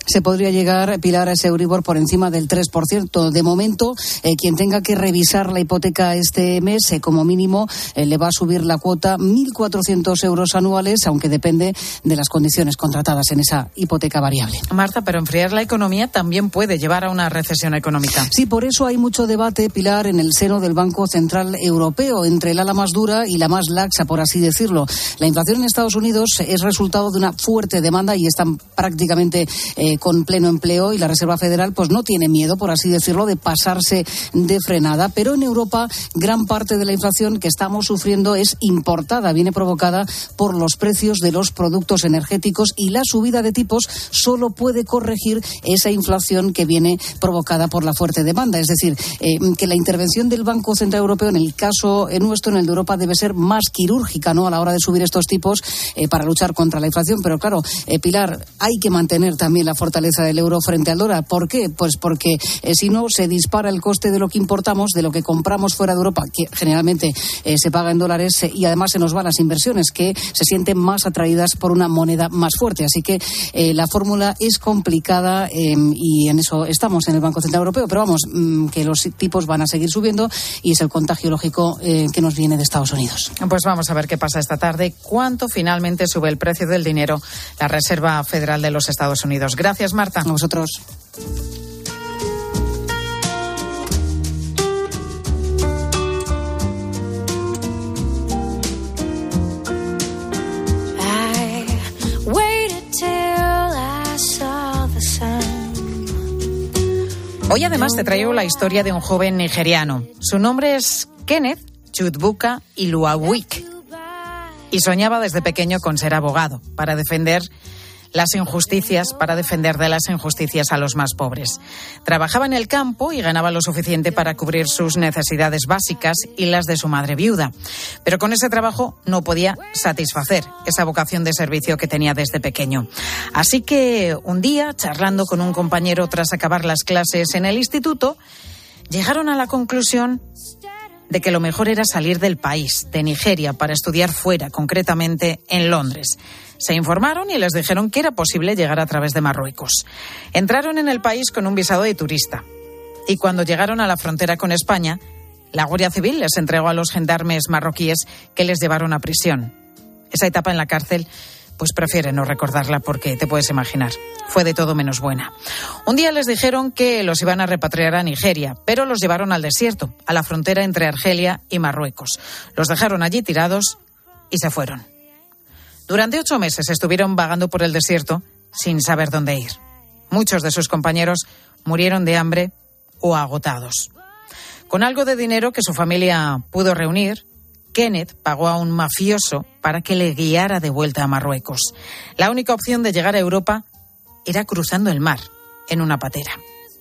Se podría llegar, Pilar, a ese Euribor por encima del tres por ciento. De momento, eh, quien tenga que revisar la hipoteca este mes, eh, como mínimo, eh, le va a subir la cuota mil cuatrocientos euros anuales, aunque depende de las condiciones contratadas en esa hipoteca variable. Marta, pero enfriar la economía también puede llevar a una recesión económica. Sí, por eso hay mucho debate, Pilar, en el seno del Banco Central Europeo, entre el ala más dura y la más laxa, por así decirlo. La inflación en Estados Unidos es resultado de una fuerte demanda y están prácticamente eh, con pleno empleo, y la Reserva Federal pues no tiene miedo, por así decirlo, de pasarse de frenada. Pero en Europa gran parte de la inflación que estamos sufriendo es importada, viene provocada por los precios de los productos energéticos, y la subida de tipos solo puede corregir esa inflación que viene provocada por la fuerte demanda. Es decir, eh, que la intervención del Banco Central Europeo, en el caso nuestro, en el de Europa, debe ser más quirúrgica, ¿no?, a la hora de subir estos tipos eh, para luchar contra la inflación. Pero claro, eh, Pilar, hay que mantener también la fortaleza del euro frente al dólar. ¿Por qué? Pues porque eh, si no, se dispara el coste de lo que importamos, de lo que compramos fuera de Europa, que generalmente eh, se paga en dólares, eh, y además se nos van las inversiones, que se sienten más atraídas por una moneda más fuerte. Así que eh, la fórmula es complicada eh, y en eso estamos en el Banco Central Europeo. Pero vamos, mmm, que los tipos van a seguir subiendo, y es el contagio lógico eh, que nos viene de Estados Unidos. Pues vamos a ver qué pasa esta tarde. ¿Cuánto finalmente sube el precio del dinero la Reserva Federal de los Estados Unidos? Gracias, Marta. A vosotros. Hoy además te traigo la historia de un joven nigeriano. Su nombre es Kenneth Chudbuka Iluawik, y soñaba desde pequeño con ser abogado para defender las injusticias, para defender de las injusticias a los más pobres. Trabajaba en el campo y ganaba lo suficiente para cubrir sus necesidades básicas y las de su madre viuda. Pero con ese trabajo no podía satisfacer esa vocación de servicio que tenía desde pequeño. Así que un día, charlando con un compañero tras acabar las clases en el instituto, llegaron a la conclusión de que lo mejor era salir del país, de Nigeria, para estudiar fuera, concretamente en Londres. Se informaron y les dijeron que era posible llegar a través de Marruecos. Entraron en el país con un visado de turista, y cuando llegaron a la frontera con España, la Guardia Civil les entregó a los gendarmes marroquíes, que les llevaron a prisión. Esa etapa en la cárcel, pues prefiere no recordarla, porque te puedes imaginar, fue de todo menos buena. Un día les dijeron que los iban a repatriar a Nigeria, pero los llevaron al desierto, a la frontera entre Argelia y Marruecos. Los dejaron allí tirados y se fueron. Durante ocho meses estuvieron vagando por el desierto sin saber dónde ir. Muchos de sus compañeros murieron de hambre o agotados. Con algo de dinero que su familia pudo reunir, Kenneth pagó a un mafioso para que le guiara de vuelta a Marruecos. La única opción de llegar a Europa era cruzando el mar, en una patera.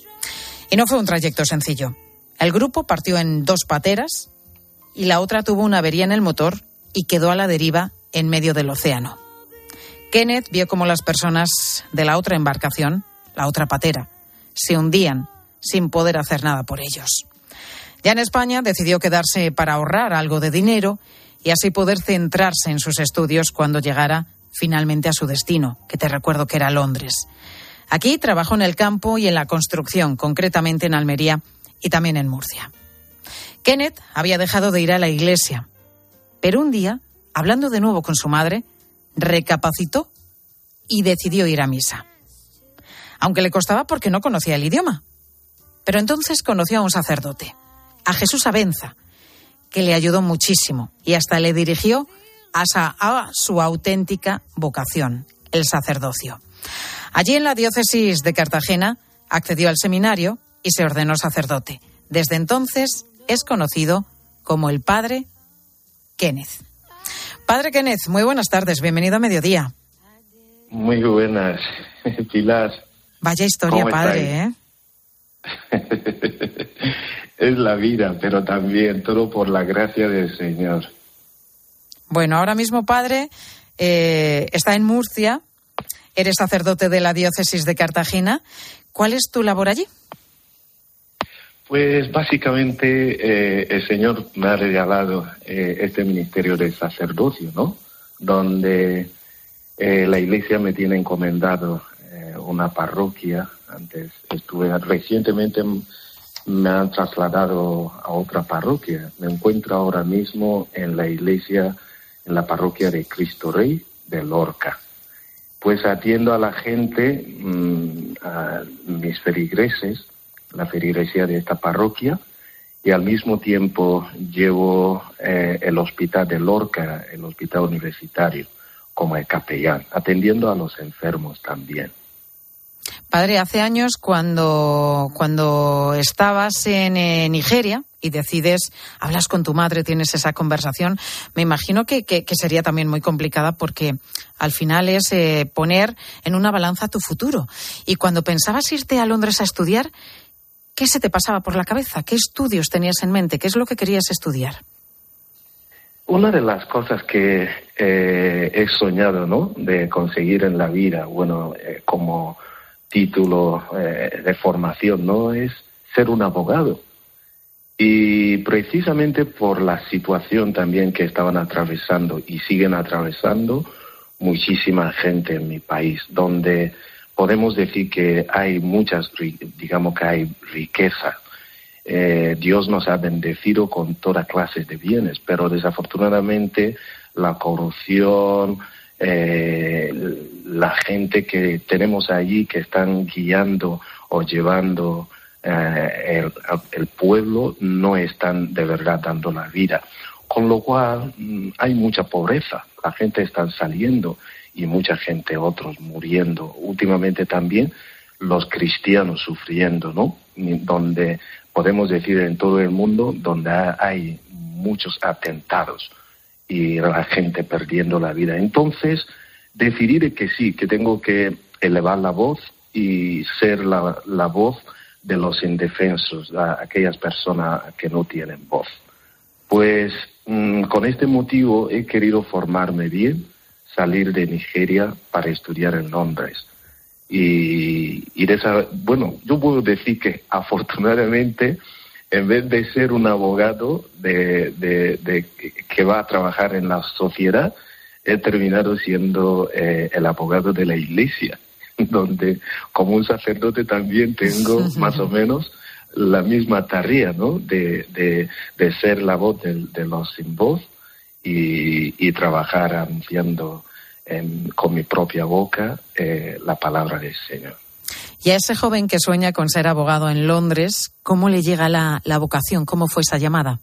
Y no fue un trayecto sencillo. El grupo partió en dos pateras y la otra tuvo una avería en el motor y quedó a la deriva en medio del océano. Kenneth vio cómo las personas de la otra embarcación, la otra patera, se hundían sin poder hacer nada por ellos. Ya en España decidió quedarse para ahorrar algo de dinero y así poder centrarse en sus estudios cuando llegara finalmente a su destino, que te recuerdo que era Londres. Aquí trabajó en el campo y en la construcción, concretamente en Almería y también en Murcia. Kenneth había dejado de ir a la iglesia, pero un día, hablando de nuevo con su madre, recapacitó y decidió ir a misa. Aunque le costaba porque no conocía el idioma. Pero entonces conoció a un sacerdote, a Jesús Abenza, que le ayudó muchísimo y hasta le dirigió a, sa- a su auténtica vocación, el sacerdocio. Allí en la diócesis de Cartagena accedió al seminario y se ordenó sacerdote. Desde entonces es conocido como el Padre Kenneth. Padre Kenneth, muy buenas tardes, bienvenido a Mediodía. Muy buenas, Pilar. Vaya historia, padre, ¿eh? Es la vida, pero también todo por la gracia del Señor. Bueno, ahora mismo, padre, eh, está en Murcia, eres sacerdote de la diócesis de Cartagena. ¿Cuál es tu labor allí? Pues básicamente eh, el Señor me ha regalado eh, este ministerio de sacerdocio, ¿no? Donde eh, la Iglesia me tiene encomendado eh, una parroquia. Antes estuve, recientemente me han trasladado a otra parroquia. Me encuentro ahora mismo en la iglesia, en la parroquia de Cristo Rey de Lorca. Pues atiendo a la gente, mmm, a mis feligreses, la feligresía de esta parroquia, y al mismo tiempo llevo eh, el hospital de Lorca, el hospital universitario, como el capellán, atendiendo a los enfermos también. Padre, hace años cuando, cuando estabas en eh, Nigeria y decides, hablas con tu madre, tienes esa conversación, me imagino que, que, que sería también muy complicada porque al final es eh, poner en una balanza tu futuro. Y cuando pensabas irte a Londres a estudiar, ¿qué se te pasaba por la cabeza? ¿Qué estudios tenías en mente? ¿Qué es lo que querías estudiar? Una de las cosas que eh, he soñado, ¿no?, de conseguir en la vida, bueno, eh, como título eh, de formación, ¿no?, es ser un abogado. Y precisamente por la situación también que estaban atravesando y siguen atravesando muchísima gente en mi país, donde podemos decir que hay muchas, digamos que hay riqueza. Eh, Dios nos ha bendecido con toda clase de bienes, pero desafortunadamente la corrupción, eh, la gente que tenemos allí que están guiando o llevando eh, el, el pueblo no están de verdad dando la vida. Con lo cual hay mucha pobreza, la gente está saliendo y mucha gente, otros muriendo. Últimamente también los cristianos sufriendo, ¿no? Donde podemos decir en todo el mundo, donde hay muchos atentados y la gente perdiendo la vida. Entonces, decidí que sí, que tengo que elevar la voz y ser la, la voz de los indefensos, a aquellas personas que no tienen voz. Pues mmm, con este motivo he querido formarme bien, salir de Nigeria para estudiar en Londres. Y, y de esa, bueno, yo puedo decir que afortunadamente, en vez de ser un abogado de, de, de que va a trabajar en la sociedad, he terminado siendo eh, el abogado de la iglesia, donde como un sacerdote también tengo más o menos la misma tarea, ¿no?, de, de, de ser la voz de, de los sin voz y, y trabajar anunciando en, con mi propia boca eh, la palabra del Señor. Y a ese joven que sueña con ser abogado en Londres, ¿cómo le llega la, la vocación? ¿Cómo fue esa llamada?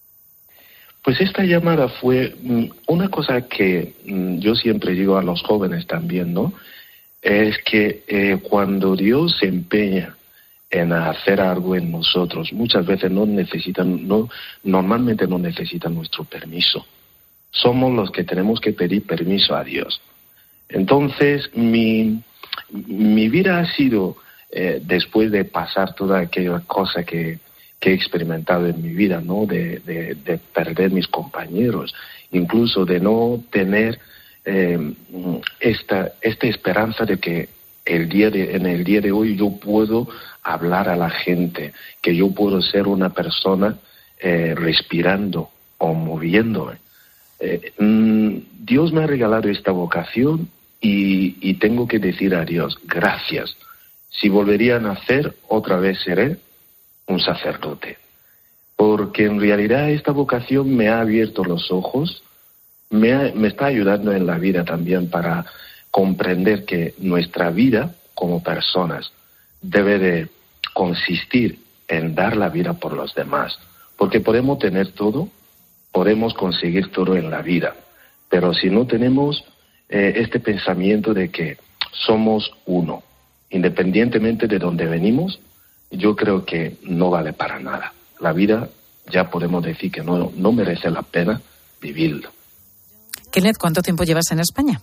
Pues esta llamada fue mm, una cosa que mm, yo siempre digo a los jóvenes también, ¿no? Es que eh, cuando Dios se empeña en hacer algo en nosotros, muchas veces no necesitan, no, normalmente no necesitan nuestro permiso. Somos los que tenemos que pedir permiso a Dios. Entonces, mi, mi vida ha sido, eh, después de pasar toda aquella cosa que, que he experimentado en mi vida, ¿no?, de, de, de perder mis compañeros, incluso de no tener eh, esta, esta esperanza de que el día de, en el día de hoy yo puedo hablar a la gente, que yo puedo ser una persona eh, respirando o moviéndome. Eh, mm, Dios me ha regalado esta vocación y, y tengo que decir a Dios, gracias. Si volvería a nacer, otra vez seré un sacerdote. Porque en realidad esta vocación me ha abierto los ojos, me, ha, me está ayudando en la vida también para comprender que nuestra vida como personas debe de consistir en dar la vida por los demás. Porque podemos tener todo, podemos conseguir todo en la vida, pero si no tenemos eh, este pensamiento de que somos uno, independientemente de dónde venimos, yo creo que no vale para nada. La vida ya podemos decir que no, no merece la pena vivirlo. Kenneth, ¿cuánto tiempo llevas en España?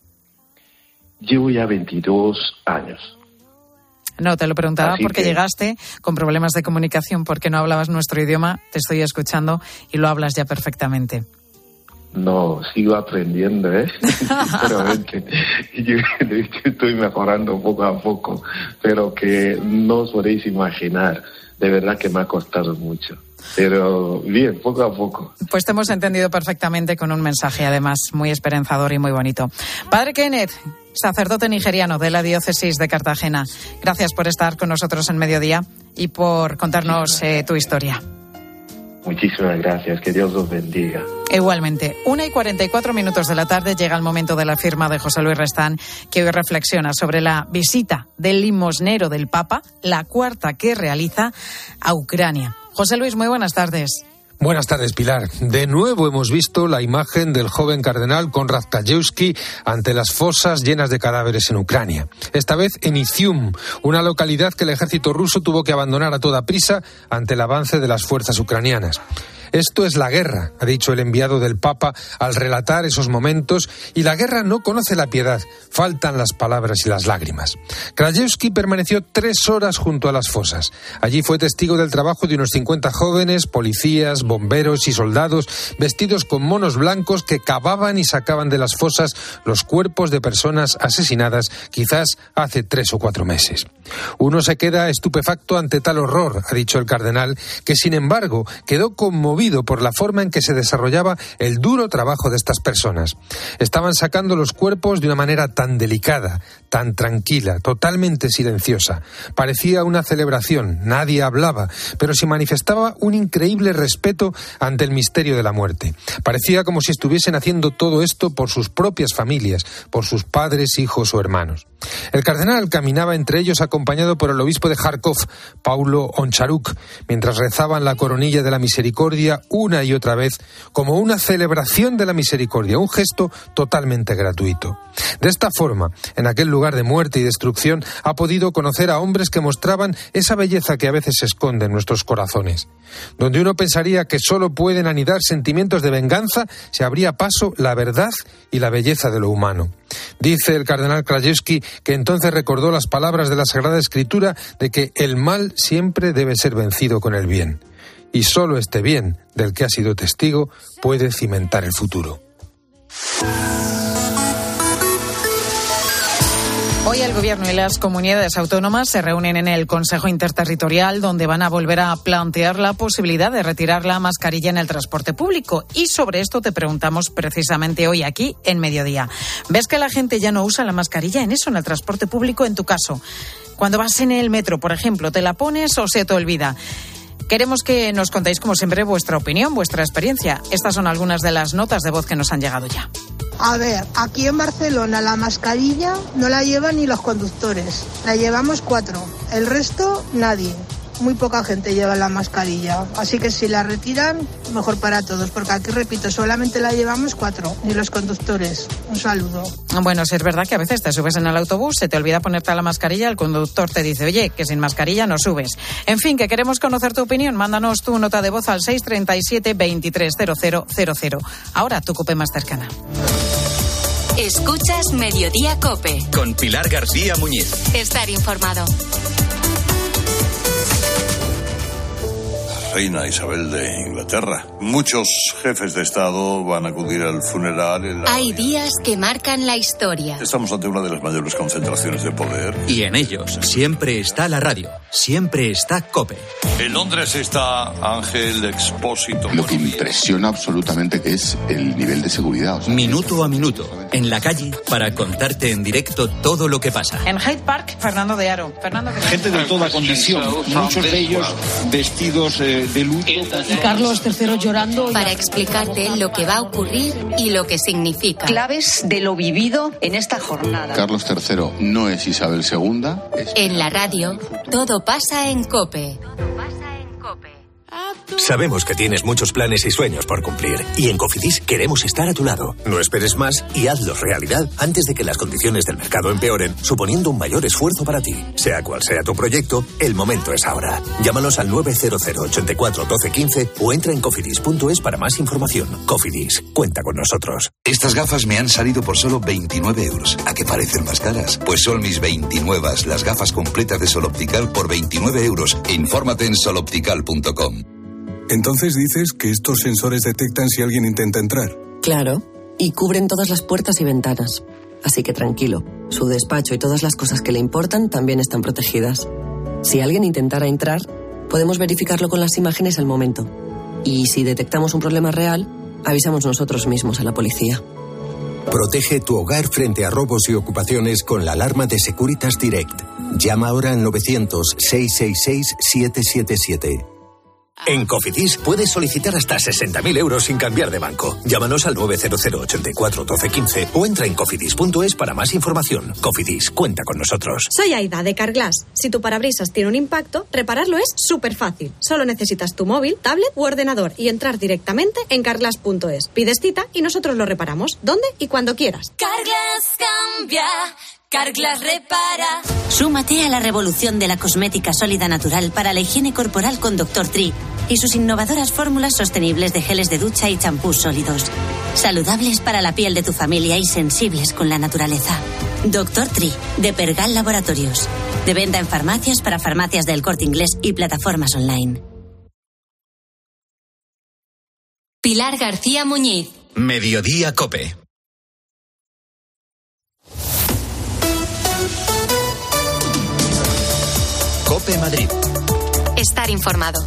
Llevo ya veintidós años. No, te lo preguntaba Así porque que... llegaste con problemas de comunicación porque no hablabas nuestro idioma, te estoy escuchando y lo hablas ya perfectamente. No, sigo aprendiendo, ¿eh? Sinceramente, yo estoy mejorando poco a poco, pero que no os podéis imaginar, de verdad que me ha costado mucho. Pero bien, poco a poco. Pues te hemos entendido perfectamente con un mensaje, además, muy esperanzador y muy bonito. Padre Kenneth, sacerdote nigeriano de la diócesis de Cartagena, gracias por estar con nosotros en Mediodía y por contarnos eh, tu historia. Muchísimas gracias, que Dios los bendiga. Igualmente, una y cuarenta y cuatro minutos de la tarde llega el momento de la firma de José Luis Restán, que hoy reflexiona sobre la visita del limosnero del Papa, la cuarta que realiza a Ucrania. José Luis, muy buenas tardes. Buenas tardes, Pilar. De nuevo hemos visto la imagen del joven cardenal Konrad Krajewski ante las fosas llenas de cadáveres en Ucrania. Esta vez en Izium, una localidad que el ejército ruso tuvo que abandonar a toda prisa ante el avance de las fuerzas ucranianas. Esto es la guerra, ha dicho el enviado del Papa al relatar esos momentos, y la guerra no conoce la piedad, faltan las palabras y las lágrimas. Krajewski permaneció tres horas junto a las fosas. Allí fue testigo del trabajo de unos cincuenta jóvenes, policías, bomberos y soldados, vestidos con monos blancos que cavaban y sacaban de las fosas los cuerpos de personas asesinadas quizás hace tres o cuatro meses. Uno se queda estupefacto ante tal horror, ha dicho el cardenal, que sin embargo quedó conmovido por la forma en que se desarrollaba el duro trabajo de estas personas. Estaban sacando los cuerpos de una manera tan delicada, tan tranquila, totalmente silenciosa. Parecía una celebración, nadie hablaba, pero se manifestaba un increíble respeto ante el misterio de la muerte. Parecía como si estuviesen haciendo todo esto por sus propias familias, por sus padres, hijos o hermanos. El cardenal caminaba entre ellos acompañado por el obispo de Kharkov, Paulo Oncharuk, mientras rezaban la coronilla de la misericordia una y otra vez como una celebración de la misericordia, un gesto totalmente gratuito. De esta forma, en aquel lugar de muerte y destrucción, ha podido conocer a hombres que mostraban esa belleza que a veces se esconde en nuestros corazones. Donde uno pensaría que solo pueden anidar sentimientos de venganza, se abría paso la verdad y la belleza de lo humano. Dice el cardenal Krajewski que entonces recordó las palabras de la Sagrada Escritura de que el mal siempre debe ser vencido con el bien. Y solo este bien, del que ha sido testigo, puede cimentar el futuro. Hoy el Gobierno y las comunidades autónomas se reúnen en el Consejo Interterritorial, donde van a volver a plantear la posibilidad de retirar la mascarilla en el transporte público. Y sobre esto te preguntamos precisamente hoy aquí en Mediodía. ¿Ves que la gente ya no usa la mascarilla en eso, en el transporte público? En tu caso, cuando vas en el metro, por ejemplo, ¿te la pones o se te olvida? Queremos que nos contéis, como siempre, vuestra opinión, vuestra experiencia. Estas son algunas de las notas de voz que nos han llegado ya. A ver, aquí en Barcelona la mascarilla no la llevan ni los conductores. La llevamos cuatro. El resto, nadie. Muy poca gente lleva la mascarilla. Así que si la retiran, mejor para todos. Porque aquí, repito, solamente la llevamos cuatro, ni los conductores. Un saludo. Bueno, sí es verdad que a veces te subes en el autobús, se te olvida ponerte la mascarilla, el conductor te dice, oye, que sin mascarilla no subes. En fin, que queremos conocer tu opinión. Mándanos tu nota de voz al seis treinta y siete, veintitrés, cero cero cero cero. Ahora, tu COPE más cercana. Escuchas Mediodía COPE. Con Pilar García Muñiz. Estar informado. Reina Isabel de Inglaterra. Muchos jefes de Estado van a acudir al funeral. En la... Hay días que marcan la historia. Estamos ante una de las mayores concentraciones de poder. Y en ellos siempre está la radio, siempre está COPE. En Londres está Ángel Expósito. Lo que impresiona absolutamente es el nivel de seguridad. O sea, minuto a minuto, en la calle, para contarte en directo todo lo que pasa. En Hyde Park, Fernando de Aro. Fernando, ¿qué gente de toda condición, muchos de ellos vestidos eh, de luto. Y Carlos tercero llorando. Para explicarte lo que va a ocurrir y lo que significa. Claves de lo vivido en esta jornada. Carlos tercero no es Isabel segunda. Es... En la radio, todo pasa en COPE. Sabemos que tienes muchos planes y sueños por cumplir, y en Cofidis queremos estar a tu lado. No esperes más y hazlos realidad antes de que las condiciones del mercado empeoren, suponiendo un mayor esfuerzo para ti. Sea cual sea tu proyecto, el momento es ahora. Llámanos al nueve cero cero, ochenta y cuatro, doce, quince o entra en cofidis punto es para más información. Cofidis, cuenta con nosotros. Estas gafas me han salido por solo veintinueve euros. ¿A qué parecen más caras? Pues son mis veintinueve, las gafas completas de Sol Optical por veintinueve euros. Infórmate en sol optical punto com. Entonces dices que estos sensores detectan si alguien intenta entrar. Claro, y cubren todas las puertas y ventanas. Así que tranquilo, su despacho y todas las cosas que le importan también están protegidas. Si alguien intentara entrar, Podemos verificarlo con las imágenes al momento. Y si detectamos un problema real, avisamos nosotros mismos a la policía. Protege tu hogar frente a robos y ocupaciones con la alarma de Securitas Direct. Llama ahora al novecientos, seiscientos sesenta y seis, setecientos setenta y siete. En Cofidis puedes solicitar hasta sesenta mil euros sin cambiar de banco. Llámanos al nueve cero cero, ochenta y cuatro, doce, quince o entra en cofidis punto es para más información. Cofidis, cuenta con nosotros. Soy Aida, de Carglass. Si tu parabrisas tiene un impacto, repararlo es súper fácil. Solo necesitas tu móvil, tablet u ordenador y entrar directamente en carglass punto es. Pides cita y nosotros lo reparamos, donde y cuando quieras. Carglass cambia. Carglass repara. Súmate a la revolución de la cosmética sólida natural para la higiene corporal con doctor Tree y sus innovadoras fórmulas sostenibles de geles de ducha y champús sólidos. Saludables para la piel de tu familia y sensibles con la naturaleza. doctor Tree, de Pergal Laboratorios. De venta en farmacias para farmacias del Corte Inglés y plataformas online. Pilar García Muñiz. Mediodía COPE. COPE Madrid. Estar informado.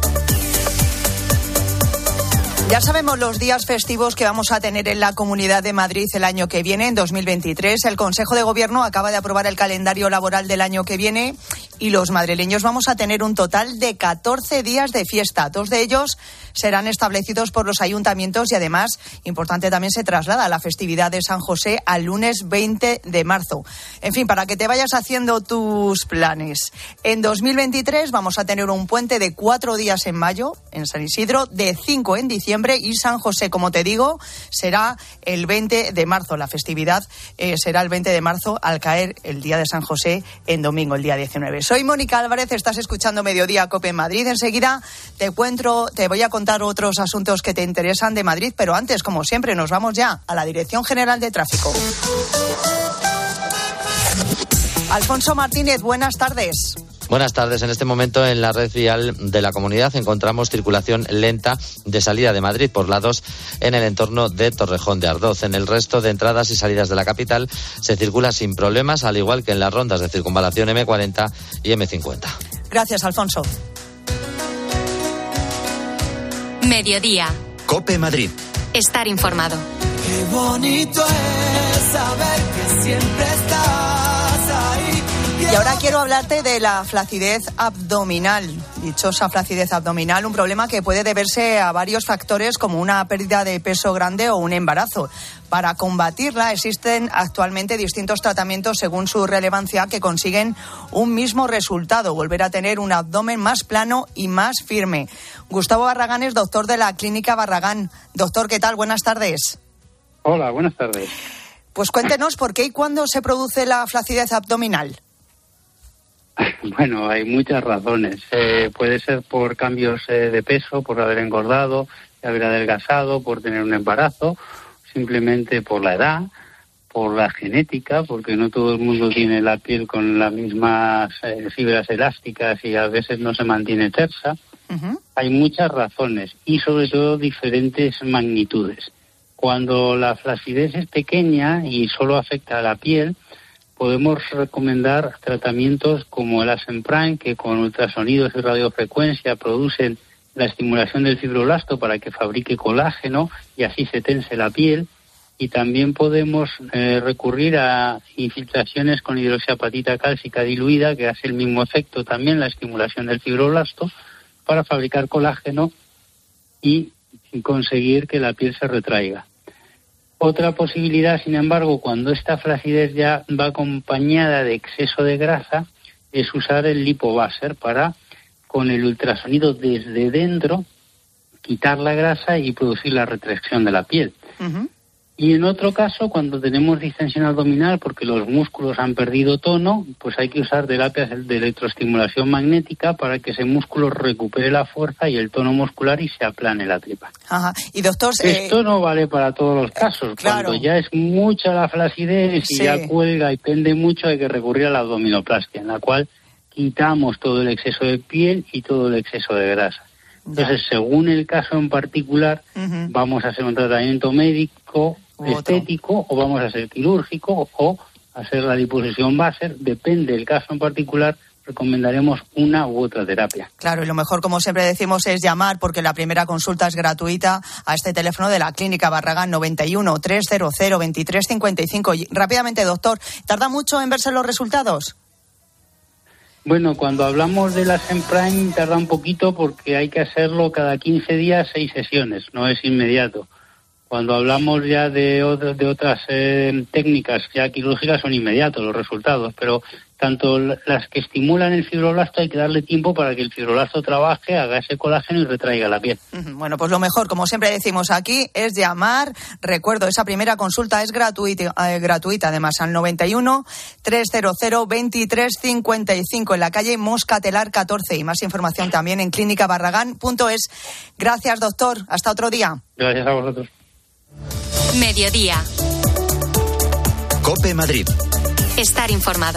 Ya sabemos los días festivos que vamos a tener en la Comunidad de Madrid el año que viene, en dos mil veintitrés. El Consejo de Gobierno acaba de aprobar el calendario laboral del año que viene y los madrileños vamos a tener un total de catorce días de fiesta. Dos de ellos serán establecidos por los ayuntamientos y además, importante, también se traslada la festividad de San José al lunes veinte de marzo. En fin, para que te vayas haciendo tus planes. En dos mil veintitrés vamos a tener un puente de cuatro días en mayo, en San Isidro, de cinco en diciembre, y San José, como te digo, será el veinte de marzo. La festividad eh, será el veinte de marzo al caer el día de San José en domingo, el día diecinueve. Soy Mónica Álvarez, estás escuchando Mediodía COPE en Madrid. Enseguida te encuentro, te voy a contar otros asuntos que te interesan de Madrid, pero antes, como siempre, nos vamos ya a la Dirección General de Tráfico. Alfonso Martínez, buenas tardes. Buenas tardes. En este momento en la red vial de la comunidad encontramos circulación lenta de salida de Madrid por la dos en el entorno de Torrejón de Ardoz. En el resto de entradas y salidas de la capital se circula sin problemas, al igual que en las rondas de circunvalación eme cuarenta y eme cincuenta. Gracias, Alfonso. Mediodía. COPE Madrid. Estar informado. Qué bonito es saber que siempre estás ahí. Y ahora quiero hablarte de la flacidez abdominal, dichosa flacidez abdominal, un problema que puede deberse a varios factores como una pérdida de peso grande o un embarazo. Para combatirla existen actualmente distintos tratamientos según su relevancia que consiguen un mismo resultado, volver a tener un abdomen más plano y más firme. Gustavo Barragán es doctor de la Clínica Barragán. Doctor, ¿qué tal? Buenas tardes. Hola, buenas tardes. Pues cuéntenos por qué y cuándo se produce la flacidez abdominal. Bueno, hay muchas razones. Eh, puede ser por cambios eh, de peso, por haber engordado, de haber adelgazado, por tener un embarazo, simplemente por la edad, por la genética, porque no todo el mundo tiene la piel con las mismas eh, fibras elásticas y a veces no se mantiene tersa. Uh-huh. Hay muchas razones y sobre todo diferentes magnitudes. Cuando la flacidez es pequeña y solo afecta a la piel, podemos recomendar tratamientos como el Asenprime, que con ultrasonidos y radiofrecuencia producen la estimulación del fibroblasto para que fabrique colágeno y así se tense la piel. Y también podemos eh, recurrir a infiltraciones con hidroxiapatita cálcica diluida, que hace el mismo efecto también, la estimulación del fibroblasto, para fabricar colágeno y conseguir que la piel se retraiga. Otra posibilidad, sin embargo, cuando esta flacidez ya va acompañada de exceso de grasa, es usar el lipobaser para, con el ultrasonido desde dentro, quitar la grasa y producir la retracción de la piel. Uh-huh. Y en otro caso, cuando tenemos distensión abdominal porque los músculos han perdido tono, pues hay que usar terapias de electroestimulación magnética para que ese músculo recupere la fuerza y el tono muscular y se aplane la tripa. Ajá. Y doctor, esto eh... no vale para todos los casos. Claro. Cuando ya es mucha la flacidez y sí. ya cuelga y pende mucho, hay que recurrir a la abdominoplastia, en la cual quitamos todo el exceso de piel y todo el exceso de grasa. Entonces, ya. según el caso en particular, uh-huh. vamos a hacer un tratamiento médico, estético, o vamos a hacer quirúrgico, o hacer la liposucción láser, depende del caso en particular, recomendaremos una u otra terapia. Claro, y lo mejor, como siempre decimos, es llamar, porque la primera consulta es gratuita a este teléfono de la Clínica Barragán, noventa y uno, trescientos, veintitrés cincuenta y cinco. Y rápidamente, doctor, ¿tarda mucho en verse los resultados? Bueno, cuando hablamos de la Semprime tarda un poquito porque hay que hacerlo cada quince días, seis sesiones, no es inmediato. Cuando hablamos ya de, otro, de otras eh, técnicas ya quirúrgicas son inmediatos los resultados, pero tanto las que estimulan el fibroblasto hay que darle tiempo para que el fibroblasto trabaje, haga ese colágeno y retraiga la piel. Bueno, pues lo mejor, como siempre decimos aquí, es llamar. Recuerdo, esa primera consulta es gratuita, eh, gratuita además, al noventa y uno, trescientos, veintitrés cincuenta y cinco en la calle Moscatelar catorce. Y más información también en clínica barragán punto es. Gracias, doctor. Hasta otro día. Gracias a vosotros. Mediodía. COPE Madrid. Estar informado.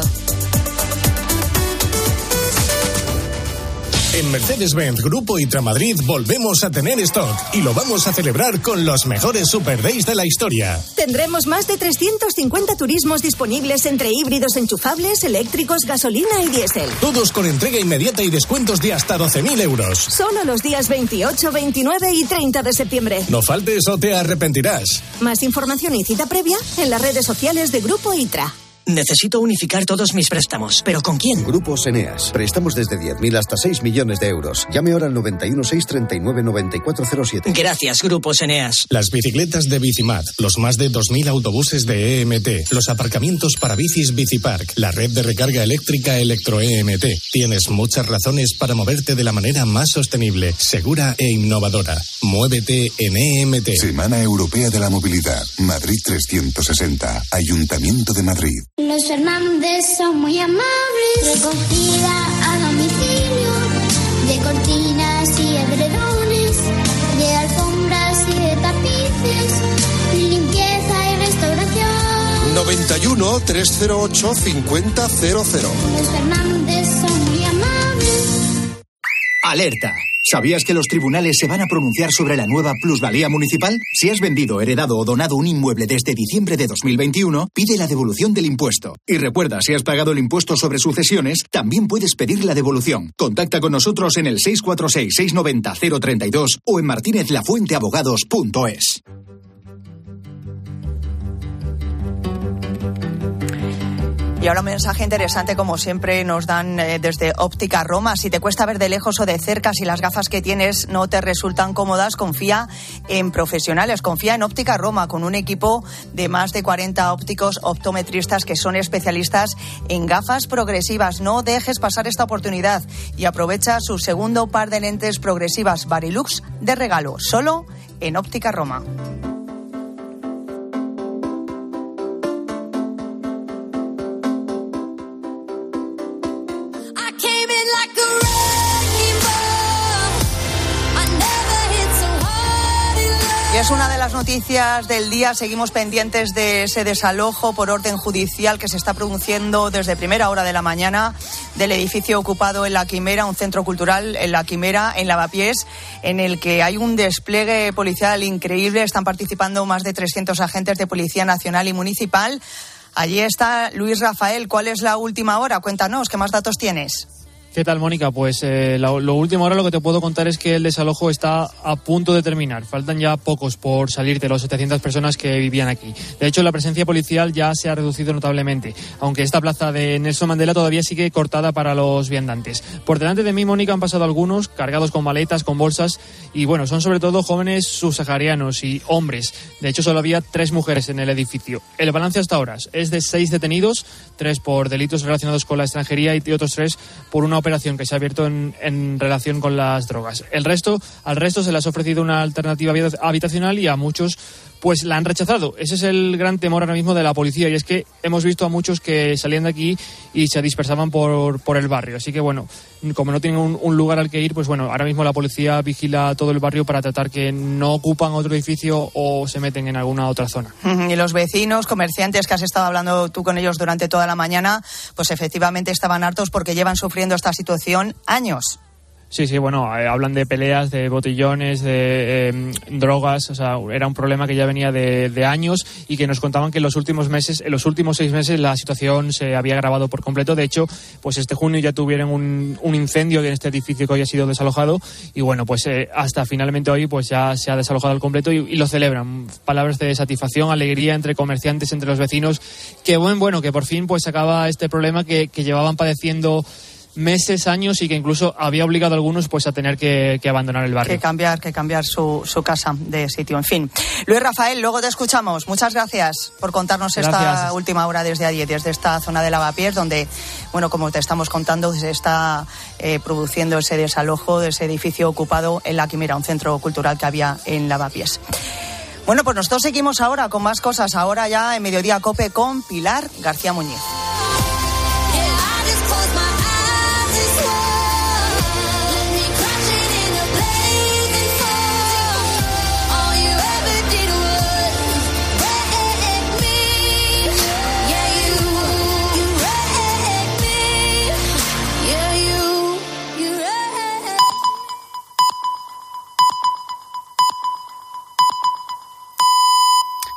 En Mercedes-Benz Grupo ITRA Madrid volvemos a tener stock y lo vamos a celebrar con los mejores Super Days de la historia. Tendremos más de trescientos cincuenta turismos disponibles entre híbridos enchufables, eléctricos, gasolina y diésel. Todos con entrega inmediata y descuentos de hasta doce mil euros. Solo los días veintiocho, veintinueve y treinta de septiembre. No faltes o te arrepentirás. Más información y cita previa en las redes sociales de Grupo ITRA. Necesito unificar todos mis préstamos. ¿Pero con quién? Grupos Eneas. Préstamos desde diez mil hasta seis millones de euros. Llame ahora al noventa y uno, seiscientos treinta y nueve, noventa y cuatro cero siete. Gracias, Grupos Eneas. Las bicicletas de Bicimat, los más de dos mil autobuses de E M T, los aparcamientos para bicis Bicipark, la red de recarga eléctrica Electro E M T. Tienes muchas razones para moverte de la manera más sostenible, segura e innovadora. Muévete en E M T. Semana Europea de la Movilidad. Madrid trescientos sesenta. Ayuntamiento de Madrid. Los Fernández son muy amables, recogida a domicilio, de cortinas y edredones, de alfombras y de tapices, limpieza y restauración. noventa y uno, trescientos ocho, cincuenta cero cero. Los Fernández son muy amables. Alerta. ¿Sabías que los tribunales se van a pronunciar sobre la nueva plusvalía municipal? Si has vendido, heredado o donado un inmueble desde diciembre de dos mil veintiuno, pide la devolución del impuesto. Y recuerda, si has pagado el impuesto sobre sucesiones, también puedes pedir la devolución. Contacta con nosotros en el seis cuatro seis, seis nueve cero, cero tres dos o en martínez lafuente abogados punto es. Y ahora un mensaje interesante, como siempre nos dan eh, desde Óptica Roma. Si te cuesta ver de lejos o de cerca, si las gafas que tienes no te resultan cómodas, confía en profesionales, confía en Óptica Roma, con un equipo de más de cuarenta ópticos optometristas que son especialistas en gafas progresivas. No dejes pasar esta oportunidad y aprovecha su segundo par de lentes progresivas Varilux de regalo, solo en Óptica Roma. Es una de las noticias del día. Seguimos pendientes de ese desalojo por orden judicial que se está produciendo desde primera hora de la mañana del edificio ocupado en La Quimera, un centro cultural en La Quimera, en Lavapiés, en el que hay un despliegue policial increíble. Están participando más de trescientos agentes de Policía Nacional y Municipal. Allí está Luis Rafael. ¿Cuál es la última hora? Cuéntanos, ¿qué más datos tienes? ¿Qué tal, Mónica? Pues eh, lo, lo último ahora lo que te puedo contar es que el desalojo está a punto de terminar. Faltan ya pocos por salir de las setecientas personas que vivían aquí. De hecho, la presencia policial ya se ha reducido notablemente, aunque esta plaza de Nelson Mandela todavía sigue cortada para los viandantes. Por delante de mí, Mónica, han pasado algunos cargados con maletas, con bolsas, y bueno, son sobre todo jóvenes subsaharianos y hombres. De hecho, solo había tres mujeres en el edificio. El balance hasta ahora es de seis detenidos, tres por delitos relacionados con la extranjería y otros tres por una operación que se ha abierto en, en relación con las drogas. El resto, al resto se les ha ofrecido una alternativa habitacional y a muchos pues la han rechazado. Ese es el gran temor ahora mismo de la policía, y es que hemos visto a muchos que salían de aquí y se dispersaban por, por el barrio. Así que bueno, como no tienen un, un lugar al que ir, pues bueno, ahora mismo la policía vigila todo el barrio para tratar que no ocupan otro edificio o se meten en alguna otra zona. Y los vecinos, comerciantes que has estado hablando tú con ellos durante toda la mañana, pues efectivamente estaban hartos porque llevan sufriendo esta situación años. Sí, sí, bueno, eh, hablan de peleas, de botellones, de eh, drogas, o sea, era un problema que ya venía de, de años y que nos contaban que en los últimos meses, en los últimos seis meses la situación se había agravado por completo. De hecho, pues este junio ya tuvieron un, un incendio en este edificio que hoy ha sido desalojado y bueno, pues eh, hasta finalmente hoy pues ya se ha desalojado al completo y, y lo celebran. Palabras de satisfacción, alegría entre comerciantes, entre los vecinos, que bueno, bueno, que por fin pues se acaba este problema que, que llevaban padeciendo meses, años y que incluso había obligado a algunos pues a tener que, que abandonar el barrio. Que cambiar, que cambiar su, su casa de sitio. En fin. Luis Rafael, luego te escuchamos. Muchas gracias por contarnos gracias. esta última hora desde allí, desde esta zona de Lavapiés, donde, bueno, como te estamos contando, se está eh, produciendo ese desalojo de ese edificio ocupado en La Quimera, un centro cultural que había en Lavapiés. Bueno, pues nosotros seguimos ahora con más cosas. Ahora ya en Mediodía Cope con Pilar García Muñiz.